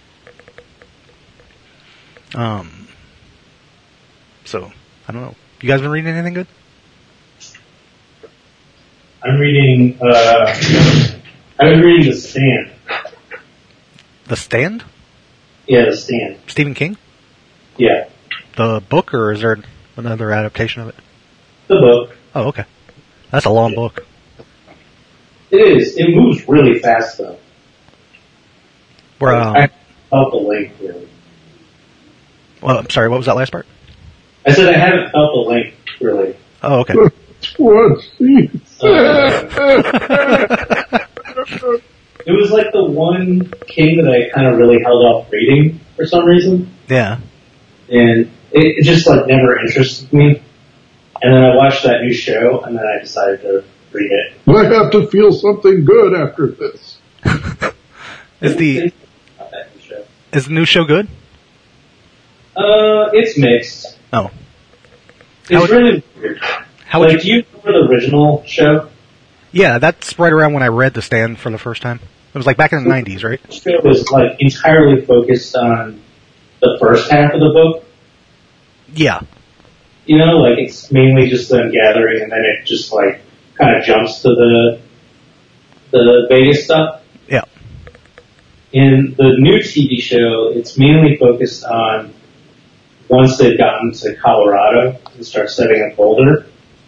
Um, so, I don't know. You guys been reading anything good? I'm reading, uh, I've been reading The Stand. The Stand? Yeah, The Stand. Stephen King? Yeah. The book, or is there another adaptation of it? The book. Oh, okay. That's a long Yeah. book. It is. It moves really fast, though. Where, um, I felt the length, really. well, I'm sorry, what was that last part? I said I haven't felt the length, really. Oh, okay. What? Uh, it was like the one King that I kind of really held off reading for some reason. Yeah. And it, it just like never interested me. And then I watched that new show, and then I decided to read it. I have to feel something good after this. Is the Not that new show. is the new show good? Uh, it's mixed. Oh. It's How would- really weird. How would like, do you remember the original show? Yeah, that's right around when I read The Stand for the first time. It was like back in the nineties, right? The show was like entirely focused on the first half of the book. Yeah. You know, like it's mainly just them gathering, and then it just like kind of jumps to the the Vegas stuff. Yeah. In the new T V show, it's mainly focused on once they've gotten to Colorado and start setting up Boulder.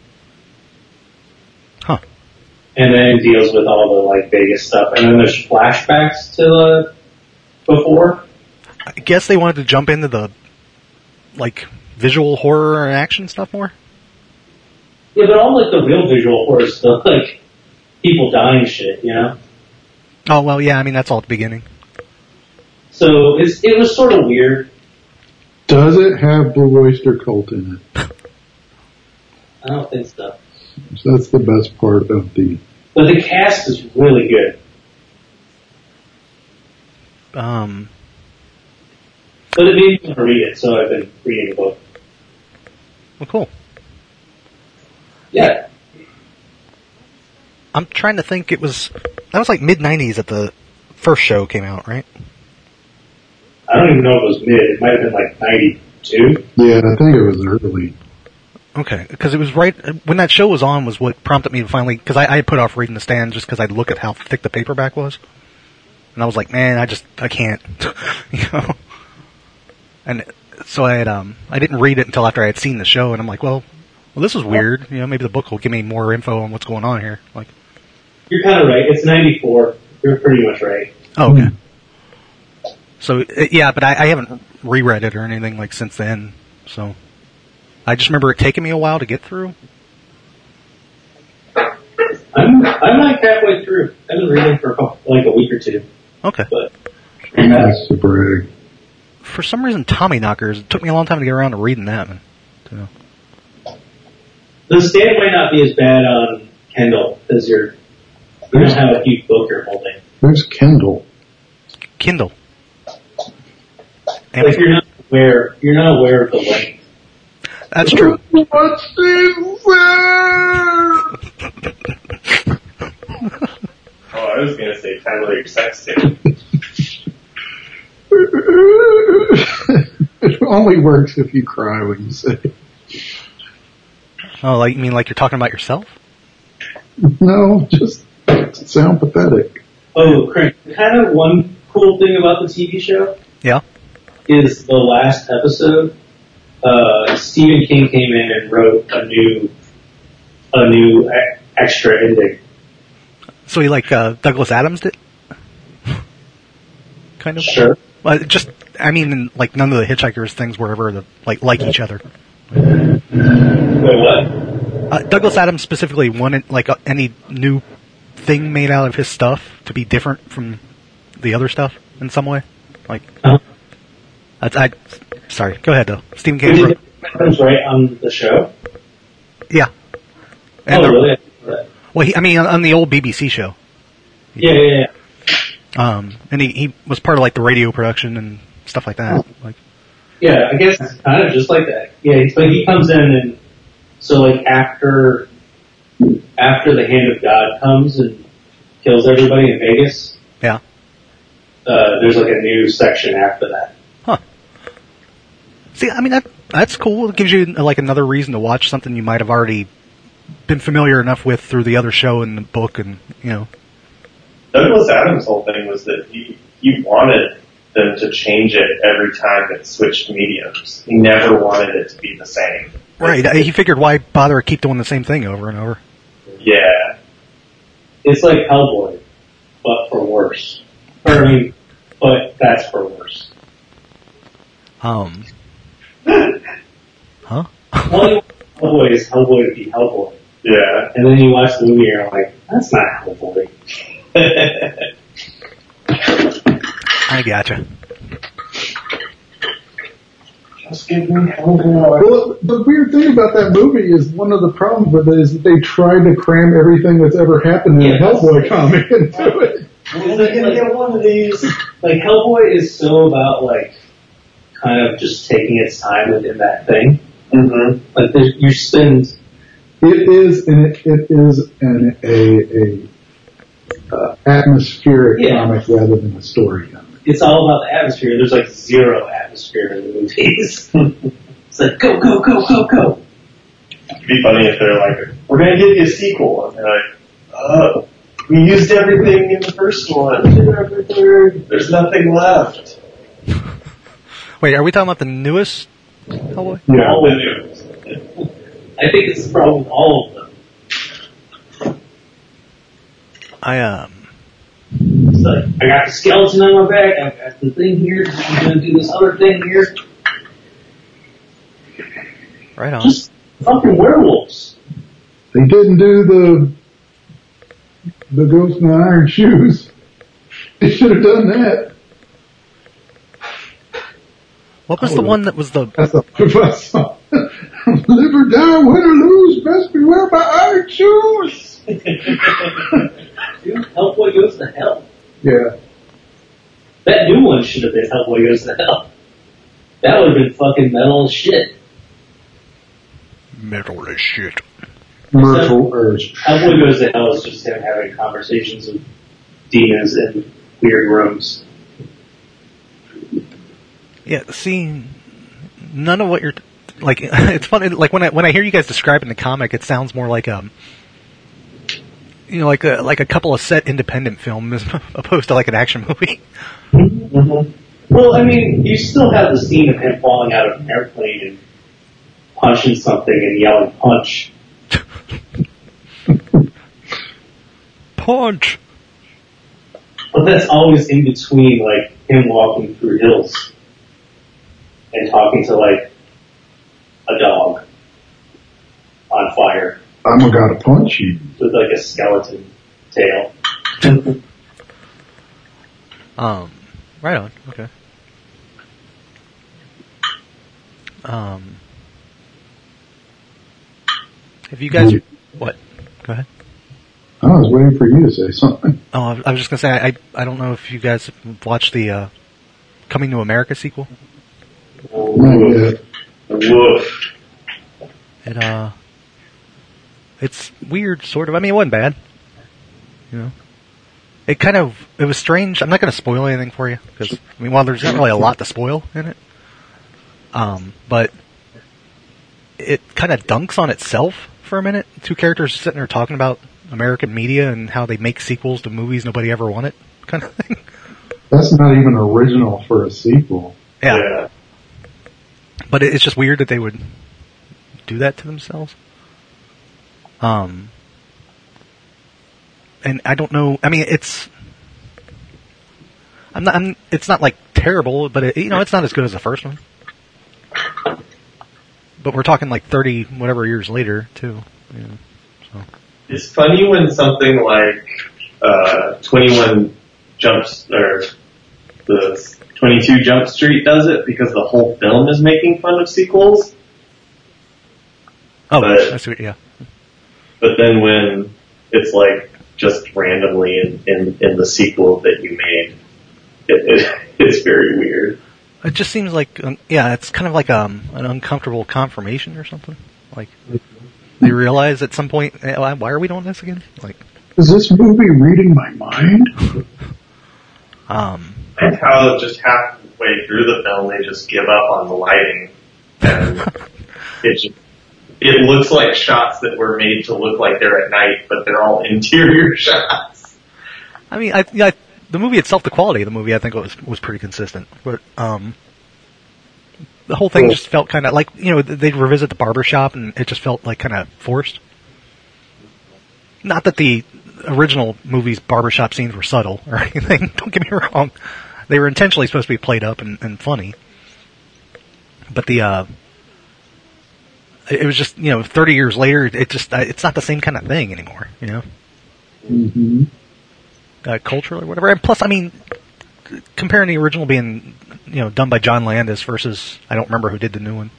Huh. And then deals with all the like Vegas stuff, and then there's flashbacks to the before. I guess they wanted to jump into the, like, visual horror and action stuff more? Yeah, but all like the real visual horror stuff, like people dying shit, you know. Oh, well, yeah, I mean, that's all at the beginning. So it's it was sort of weird. Does it have Blue Oyster Cult in it? I don't think so. So that's the best part of the... But the cast is really good. Um, But it made me want to read it, so I've been reading the book. well, cool. Yeah. I'm trying to think, it was, that was like mid-nineties that the first show came out, right? I don't even know if it was mid. It might have been like ninety-two. Yeah, I think it was early. Okay, because it was right, when that show was on was what prompted me to finally, because I, I had put off reading The Stand just because I'd look at how thick the paperback was. and I was like, man, I just I can't, you know. And so I had um I didn't read it until after I had seen the show, and I'm like, well, well, this is weird. You know, maybe the book will give me more info on what's going on here. Like, you're kind of right. It's ninety-four. You're pretty much right. Oh, okay. So uh, yeah, but I, I haven't reread it or anything like since then. So I just remember it taking me a while to get through. I'm I'm like halfway through. I've been reading for like a week or two. Okay. But That's the brag. For some reason, Tommy Knockers, it took me a long time to get around to reading that one. So. The stand might not be as bad on Kindle as your. You don't have a huge book you're holding. There's Kindle. Kindle. Like you're not aware. You're not aware of the length. That's true. What's this? Oh, I was gonna say title your sex tape. It only works if you cry when you say it. Oh, like you mean like you're talking about yourself? No, just sound pathetic. Oh, Craig, kind of one cool thing about the T V show Yeah. is the last episode. Uh, Stephen King came in and wrote a new, a new e- extra ending. So he like uh, Douglas Adams did? Kind of? Sure. Well, just, I mean, like none of the Hitchhikers things were ever the, like like each other. Wait, what? Uh, Douglas Adams specifically wanted like uh, any new thing made out of his stuff to be different from the other stuff in some way. Like, Uh-huh. I, I sorry, go ahead though. Stephen Did King. it happens right on the show? Yeah. And Oh, the- really? Well, he, I mean, on, on the old B B C show. Yeah, yeah, yeah. Um, and he, he was part of like the radio production and stuff like that. Like, Yeah, I guess it's kind of just like that. Yeah, it's like he comes in and so like after after the hand of God comes and kills everybody in Vegas, yeah. uh, there's like a new section after that. Huh. See, I mean, that that's cool. It gives you like another reason to watch something you might have already been familiar enough with through the other show and the book, and you know. Douglas Adams' whole thing was that he, he wanted them to change it every time it switched mediums. He never wanted it to be the same. Right. He figured why bother keep doing the same thing over and over. Yeah. It's like Hellboy, but for worse. Or, I mean, but that's for worse. Um. Huh? Well, you want Hellboy is Hellboy to be Hellboy. Yeah. And then you watch the movie and you're like, that's not Hellboy. I gotcha. Just give me Hellboy. Well, the weird thing about that movie is one of the problems with it is that they tried to cram everything that's ever happened in a Yes. Hellboy comic into it. Well, they can get one of these. Like, Hellboy is so about, like, kind of just taking its time within that thing. Mm-hmm. Like, there, you spend, It is an it is an a a uh, atmospheric Yeah. comic rather than a story comic. it's all about the atmosphere. There's, like, zero atmosphere in the movies. It's like, go, go, go, go, go. It'd be funny if they're like, we're gonna give you a sequel. And they're like, oh, we used everything in the first one. There's nothing left. Wait, are we talking about the newest Hellboy? Yeah. All the news. I think it's the problem with all of them. I um. It's like, I got the skeleton on my back, I got the thing here, I'm gonna do this other thing here. Right on. Just fucking werewolves. They didn't do the the Ghost in the Iron Shoes. They should have done that. What was the one that was the? That's a professor. Live or die, win or lose, best beware my iron shoes. Dude, Hellboy goes to hell. Yeah. That new one should have been Hellboy goes to hell. That would have been fucking metal as shit. Metal as shit. Myrtle Urge. Hellboy goes to hell is just him having conversations with demons in weird rooms. Yeah. See, none of what you're like. It's funny. Like when I when I hear you guys describing the comic, it sounds more like um. you know, like a like a couple of set independent films as opposed to like an action movie. Mm-hmm. Well, I mean, you still have the scene of him falling out of an airplane and punching something and yelling "punch." Punch. But that's always in between, like him walking through hills and talking to like a dog on fire. I'm gonna punch you. With like a skeleton tail. um, right on. Okay. Um, have you guys? What? Go ahead. I was waiting for you to say something. Oh, I was just gonna say I I don't know if you guys watched the uh, Coming to America sequel. Not yet. Woof. It uh, it's weird, sort of. I mean, it wasn't bad. You know, it kind of it was strange. I'm not going to spoil anything for you because I mean, while there's not really a lot to spoil in it, um, but it kind of dunks on itself for a minute. Two characters sitting there talking about American media and how they make sequels to movies nobody ever wanted, kind of thing. That's not even original for a sequel. Yeah. Yeah. But it's just weird that they would do that to themselves. Um, and I don't know. I mean, it's. I'm not. I'm, it's not like terrible, but it, you know, it's not as good as the first one. But we're talking like thirty whatever years later too. You know, so. It's funny when something like uh, twenty-one Jumps or the twenty-two Jump Street does it because the whole film is making fun of sequels. Oh, but, I see. What, yeah. But then when it's like just randomly in, in, in the sequel that you made, it, it, it's very weird. It just seems like, um, yeah, it's kind of like um, an uncomfortable confirmation or something. Like they realize at some point, eh, why are we doing this again? Like, is this movie reading my mind? um, And how just halfway through the film they just give up on the lighting, and it just, it looks like shots that were made to look like they're at night, but they're all interior shots. I mean, I, yeah, I, the movie itself, the quality of the movie, I think was was pretty consistent. But um, the whole thing just felt kind of like, you know, they'd revisit the barber shop, and it just felt like kind of forced. Not that the original movie's barbershop scenes were subtle or anything. Don't get me wrong; they were intentionally supposed to be played up and, and funny. But the uh, it was just, you know, thirty years later, it just it's not the same kind of thing anymore. You know. Mm-hmm. Uh, culturally or whatever. And plus, I mean, comparing the original being, you know, done by John Landis versus, I don't remember who did the new one.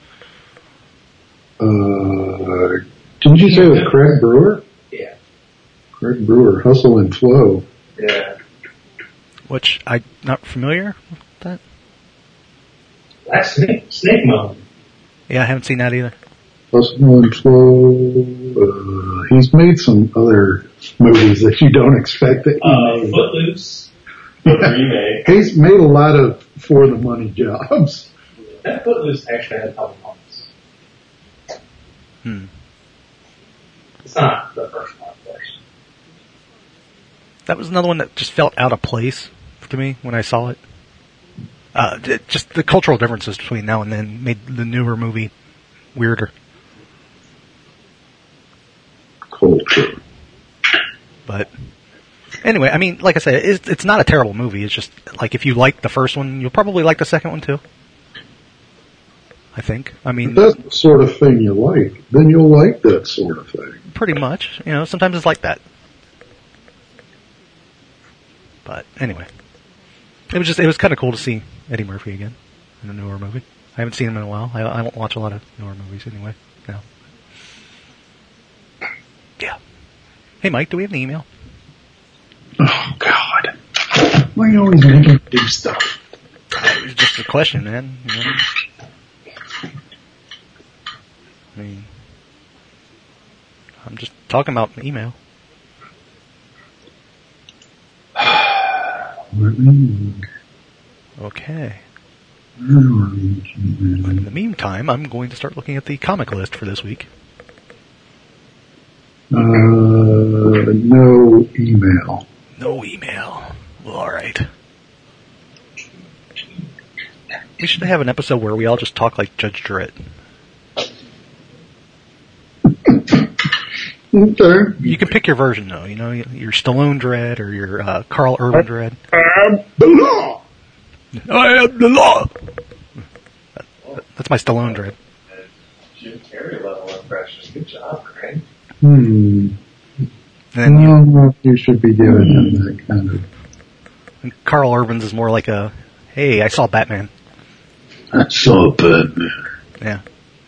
Uh, didn't you say it was Craig Brewer? Yeah. Craig Brewer, Hustle and Flow. Yeah. Which, I'm not familiar with that. That's Snake, Snake Mountain. Yeah, I haven't seen that either. Hustle and Flow. Uh, he's made some other movies that you don't expect that he Uh, made. Footloose. Remake. He's made a lot of for the money jobs. That Footloose actually had a couple moments. Hmm. It's not the first one, of course. That was another one that just felt out of place to me when I saw it. Uh, it- just the cultural differences between now and then made the newer movie weirder. Culture. But anyway, I mean, like I said, it's, it's not a terrible movie. It's just like if you like the first one, you'll probably like the second one too. I think. I mean, If that's the sort of thing you like, then you'll like that sort of thing. pretty much. You know, sometimes it's like that. But anyway, it was just it was kind of cool to see Eddie Murphy again in a newer movie. I haven't seen him in a while. I, I don't watch a lot of newer movies anyway. Now. Yeah. Hey, Mike, do we have an email? Oh, God. Why are you always making me do stuff? It's just a question, man. You know? I mean, I'm just talking about an email. Okay. In the meantime, I'm going to start looking at the comic list for this week. Uh, no email. No email. Well, all right. We should have an episode where we all just talk like Judge Dredd. Okay. You can pick your version, though. You know, your Stallone Dredd or your uh, Carl Urban Dredd. I am the law. I am the law. That's my Stallone Dredd. Jim Carrey level impression. Good job, Craig. Hmm. And I you, don't know if you should be giving him that kind of. and Carl Urban's is more like a, hey, I saw Batman. I saw Batman. Yeah.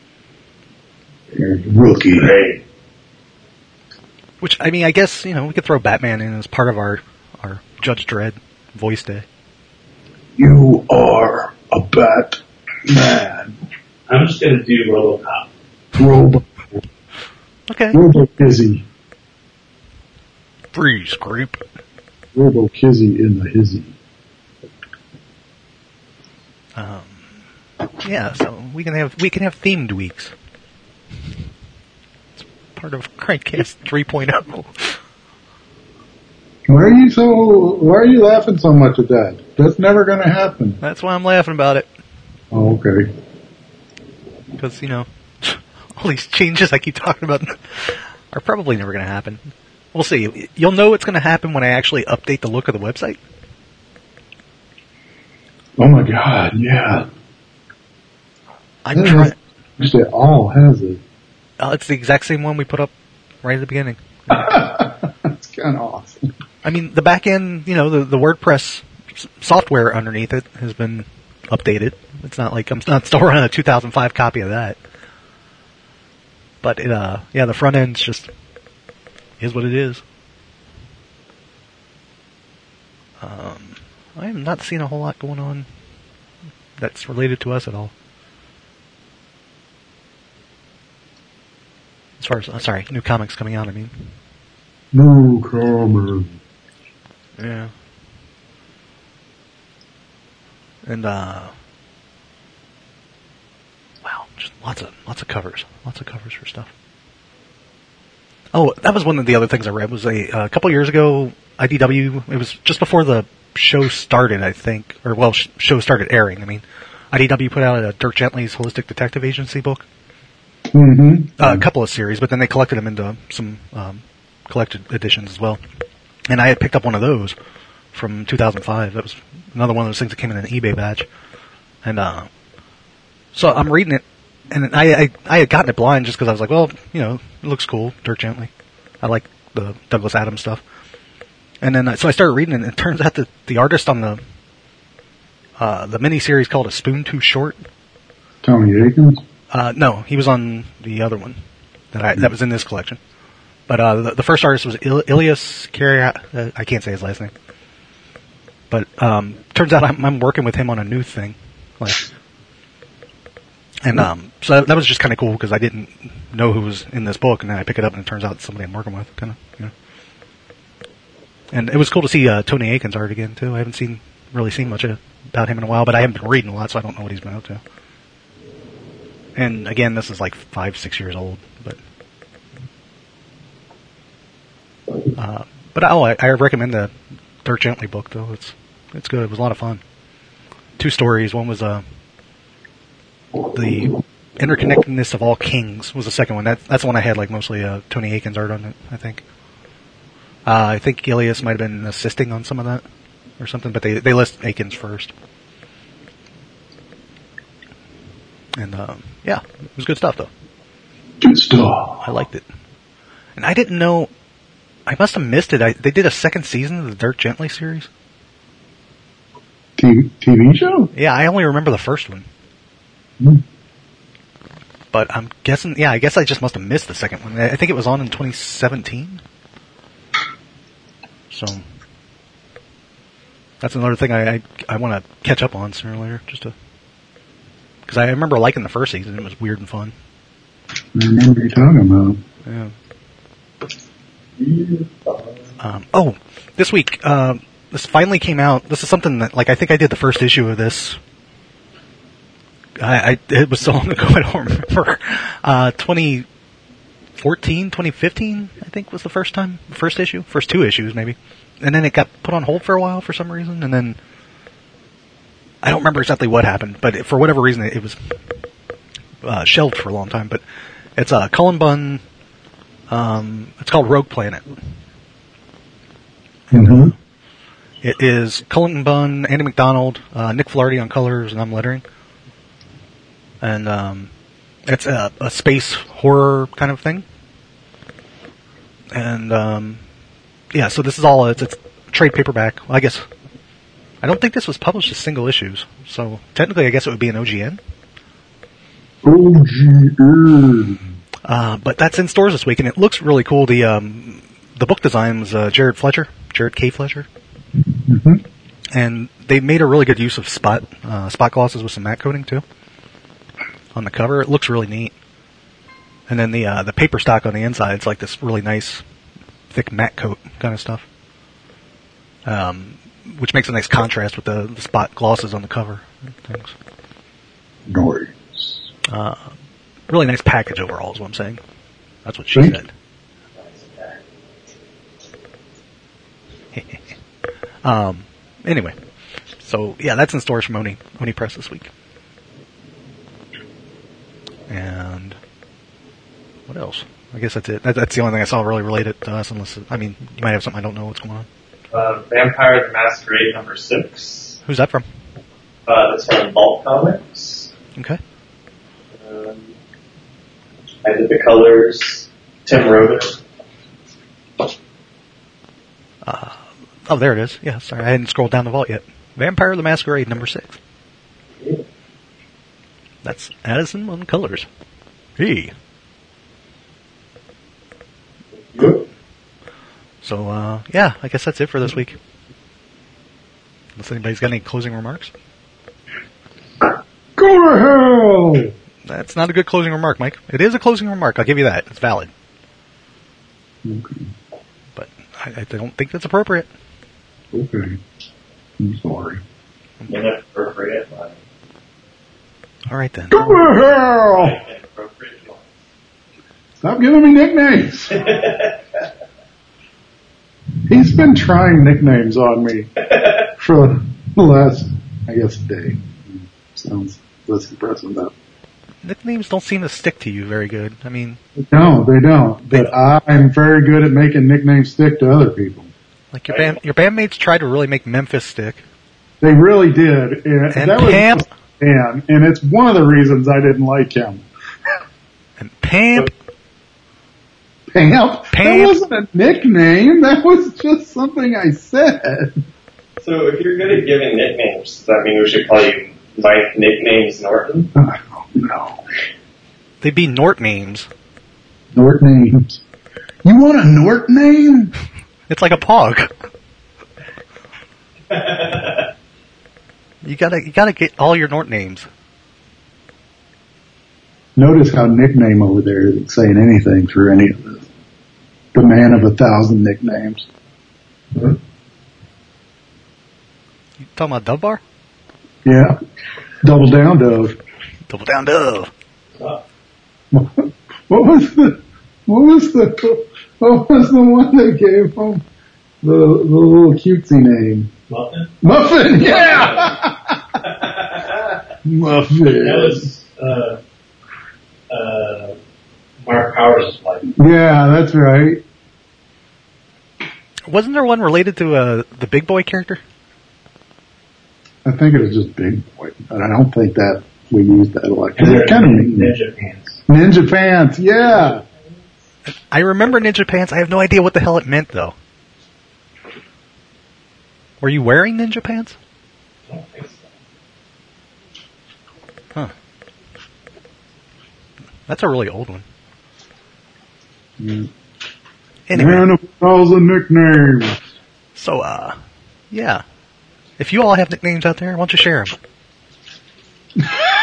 Rookie. Great. Which, I mean, I guess, you know, we could throw Batman in as part of our, our Judge Dredd voice day. You are a Batman. I'm just gonna do RoboCop. Robo. Okay. Robo Kizzy. Freeze, creep. Robo Kizzy in the hizzy. Um, yeah, so we can have, we can have themed weeks. It's part of Crankcast three point oh. Why are you so, why are you laughing so much at that? That's never gonna happen. That's why I'm laughing about it. Oh, okay. Because, you know, all these changes I keep talking about are probably never going to happen. We'll see. You'll know it's going to happen when I actually update the look of the website. Oh my god, yeah. I'm That trying. has- It all has it. Uh, it's the exact same one we put up right at the beginning. That's kind of awesome. I mean, the back end, you know, the, the WordPress s- software underneath it has been updated. It's not like I'm not still running a two thousand five copy of that. But, it, uh, yeah, the front end's just is what it is. Um, I am not seeing a whole lot going on that's related to us at all. As far as, uh, sorry, new comics coming out, I mean. No comment. Yeah. And, uh, wow, just lots of, lots of covers. Lots of covers for stuff. Oh, that was one of the other things I read was a, uh, a couple years ago, I D W, it was just before the show started, I think, or well, sh- show started airing, I mean. I D W put out a Dirk Gently's Holistic Detective Agency book. Mm-hmm. Uh, a couple of series, but then they collected them into some, um, collected editions as well. And I had picked up one of those from two thousand five. That was another one of those things that came in an eBay batch. And, uh, so I'm reading it, and I, I, I had gotten it blind just because I was like, well, you know, it looks cool, Dirk Gently. I like the Douglas Adams stuff. And then, uh, so I started reading it, and it turns out that the artist on the, uh, the miniseries called A Spoon Too Short. Tony Akins? Uh, no, he was on the other one that I, that was in this collection. But, uh, the, the first artist was Il- Ilias Carrier, uh, I can't say his last name. But, um, turns out I'm, I'm working with him on a new thing. Like, and, um, so that, that was just kind of cool because I didn't know who was in this book, and then I pick it up and it turns out it's somebody I'm working with, kind of, you know. And it was cool to see, uh, Tony Akins art again, too. I haven't seen, really seen much of, about him in a while, but I haven't been reading a lot, so I don't know what he's been up to. And again, this is like five, six years old, but, uh, but oh, I, I recommend the Dirk Gently book though. It's, it's good. It was a lot of fun. Two stories. One was, uh, the Interconnectedness of All Kings was the second one. That, that's the one I had like mostly, uh, Tony Akins art on it, I think. Uh, I think Ilias might have been assisting on some of that or something, but they, they list Akins first. And, um, yeah, it was good stuff, though. Good stuff. I liked it. And I didn't know, I must have missed it. I, they did a second season of the Dirk Gently series. T- TV show? Yeah, I only remember the first one. Hmm. But I'm guessing, yeah, I guess I just must have missed the second one. I think it was on in twenty seventeen. So, that's another thing I, I, I want to catch up on sooner or later, just to, because I remember liking the first season. It was weird and fun. I remember you talking about. Yeah. Um, oh, this week, uh, this finally came out. This is something that, like, I think I did the first issue of this. I, I it was so long ago, I don't remember. Uh, twenty fourteen, twenty fifteen, I think was the first time, first issue, first two issues maybe. And then it got put on hold for a while for some reason, and then I don't remember exactly what happened, but it, for whatever reason it was uh, shelved for a long time. But it's a uh, Cullen Bunn. Um, it's called Rogue Planet. Mm-hmm. It is Cullen Bunn, Andy McDonald, uh, Nick Flaherty on colors, and I'm lettering. And um, it's a, a space horror kind of thing. And um, yeah, so this is all it's, it's trade paperback. Well, I guess I don't think this was published as single issues, so technically, I guess it would be an O G N. O G N. Uh, but that's in stores this week, and it looks really cool. The um, the book design was uh, Jared Fletcher, Jared K. Fletcher, Mm-hmm. and they made a really good use of spot uh, spot glosses with some matte coating too on the cover. It looks really neat. And then the uh, the paper stock on the inside, it's like this really nice, thick matte coat kind of stuff, um, which makes a nice contrast with the, the spot glosses on the cover and things. Nice. Uh, really nice package overall is what I'm saying. That's what she Thank said. um, anyway, so yeah, that's in stores from Oni, Oni Press this week. And what else? I guess that's it. That, that's the only thing I saw really related to us, unless, I mean, you might have something I don't know what's going on. Uh, Vampire the Masquerade number six. Who's that from? Uh, that's from Vault Comics. Okay. Um, I did the colors. Tim Roden. Uh, oh, there it is. Yeah, sorry, I hadn't scrolled down the vault yet. Vampire the Masquerade number six. Yeah. That's Addison on colors. Hey. Good. So, uh, yeah, I guess that's it for this week. Unless anybody's got any closing remarks. Go to hell! That's not a good closing remark, Mike. It is a closing remark. I'll give you that. It's valid. Okay. But I, I don't think that's appropriate. Okay. I'm sorry. Inappropriate line. All right, then. Go to hell! Inappropriate line. Stop giving me nicknames. He's been trying nicknames on me for the last, I guess, day. Sounds less impressive though. Nicknames don't seem to stick to you very good. I mean... No, they don't. But I'm very good at making nicknames stick to other people. Like your band, your bandmates tried to really make Memphis stick. They really did. And, And that Pam. was Dan, and it's one of the reasons I didn't like him. And Pamp. Pamp? Pamp. That wasn't a nickname. That was just something I said. So if you're good at giving nicknames, does that mean we should call you Mike Nicknames Norton? Oh, no. They'd be Nort names. Nort names. You want a Nort name? It's like a pog. You gotta, you gotta get all your Nort names. Notice how nickname over there isn't saying anything through any of this. The man of a thousand nicknames. You talking about Dove Bar? Yeah. Double down, Dove. Double down Dove. Oh. What was the, what was the, what was the one they gave him? The, the little cutesy name. Muffin? Muffin, yeah! Muffin. That was, uh, uh, Mark Powers' wife. Yeah, that's right. Wasn't there one related to uh, the Big Boy character? I think it was just Big Boy, but I don't think that we used that a lot. And Cause they're it's kind of mean. Ninja Pants. Ninja Pants, yeah. I remember Ninja Pants. I have no idea what the hell it meant, though. Were you wearing Ninja Pants? I don't think so. Huh. That's a really old one. Mm. Anyway, Man of a thousand nicknames. so, uh, yeah. If you all have nicknames out there, why don't you share them?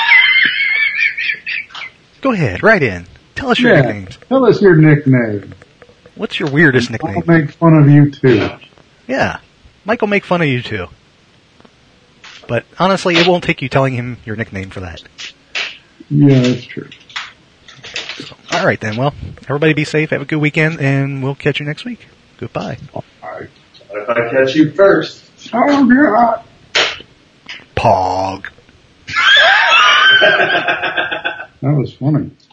Go ahead, write in. Tell us your Yeah, nicknames. tell us your nickname. What's your weirdest I'll nickname? make fun of you too. Yeah. Mike will make fun of you too. But honestly, it won't take you telling him your nickname for that. Yeah, that's true. All All right, then. Well, everybody be safe. Have a good weekend, and we'll catch you next week. Goodbye. All right. If I catch you first. Oh, God. Pog. That was funny.